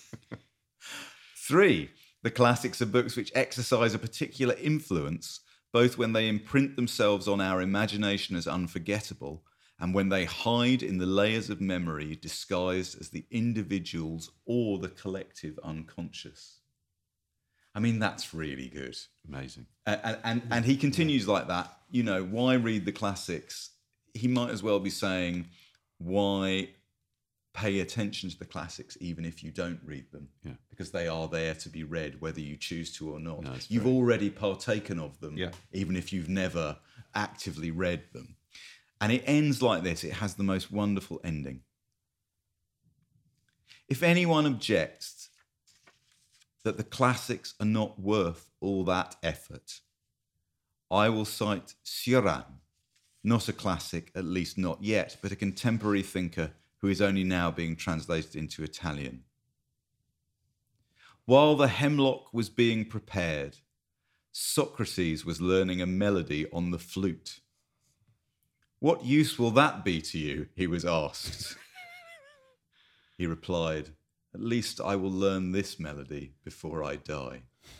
Three, the classics are books which exercise a particular influence, both when they imprint themselves on our imagination as unforgettable and when they hide in the layers of memory disguised as the individual's or the collective unconscious. I mean, that's really good. Amazing. And, and, and he continues like that. You know, why read the classics? He might as well be saying, why pay attention to the classics even if you don't read them? Yeah. Because they are there to be read whether you choose to or not. No, you've very... already partaken of them, yeah. even if you've never actively read them. And it ends like this. It has the most wonderful ending. If anyone objects that the classics are not worth all that effort, I will cite Cioran, not a classic, at least not yet, but a contemporary thinker who is only now being translated into Italian. While the hemlock was being prepared, Socrates was learning a melody on the flute. What use will that be to you? He was asked. He replied, at least I will learn this melody before I die.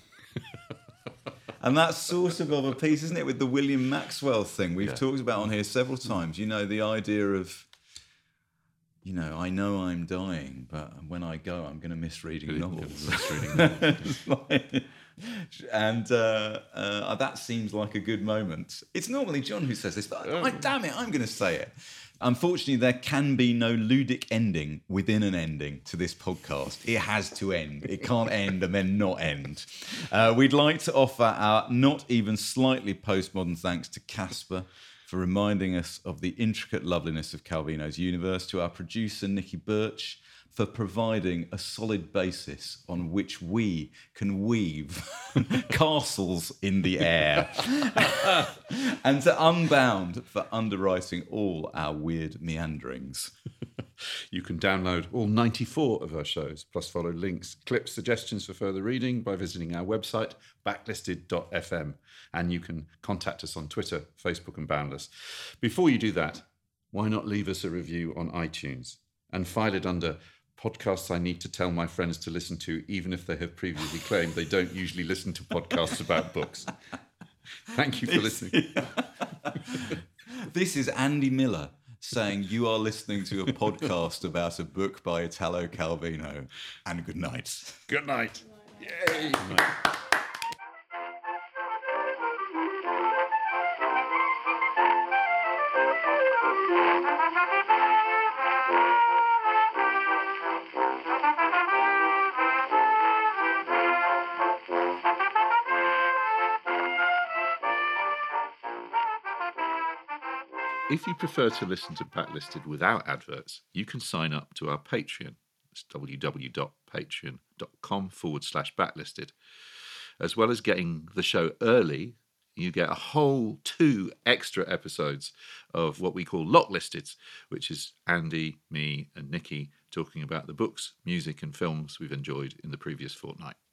And that's sort of of a piece, isn't it, with the William Maxwell thing we've yeah. talked about on here several times. You know, the idea of, you know, I know I'm dying, but when I go, I'm going to miss reading novels. Miss reading novels. like, and uh, uh, that seems like a good moment. It's normally John who says this, but oh, damn it, I'm going to say it. Unfortunately, there can be no ludic ending within an ending to this podcast. It has to end. It can't end and then not end. Uh, we'd like to offer our not even slightly postmodern thanks to Casper for reminding us of the intricate loveliness of Calvino's universe, to our producer, Nikki Birch, for providing a solid basis on which we can weave castles in the air, and to Unbound for underwriting all our weird meanderings. You can download all ninety-four of our shows, plus follow links, clips, suggestions for further reading by visiting our website, backlisted dot f m. And you can contact us on Twitter, Facebook and Boundless. Before you do that, why not leave us a review on iTunes and file it under podcasts I need to tell my friends to listen to, even if they have previously claimed they don't usually listen to podcasts about books. Thank you for listening. This is Andy Miller saying you are listening to a podcast about a book by Italo Calvino. And good night. Good night. Yay. Good night. If you prefer to listen to Backlisted without adverts, you can sign up to our Patreon. It's www.patreon.com forward slash backlisted. As well as getting the show early, you get a whole two extra episodes of what we call Locklisteds, which is Andy, me and Nikki talking about the books, music and films we've enjoyed in the previous fortnight.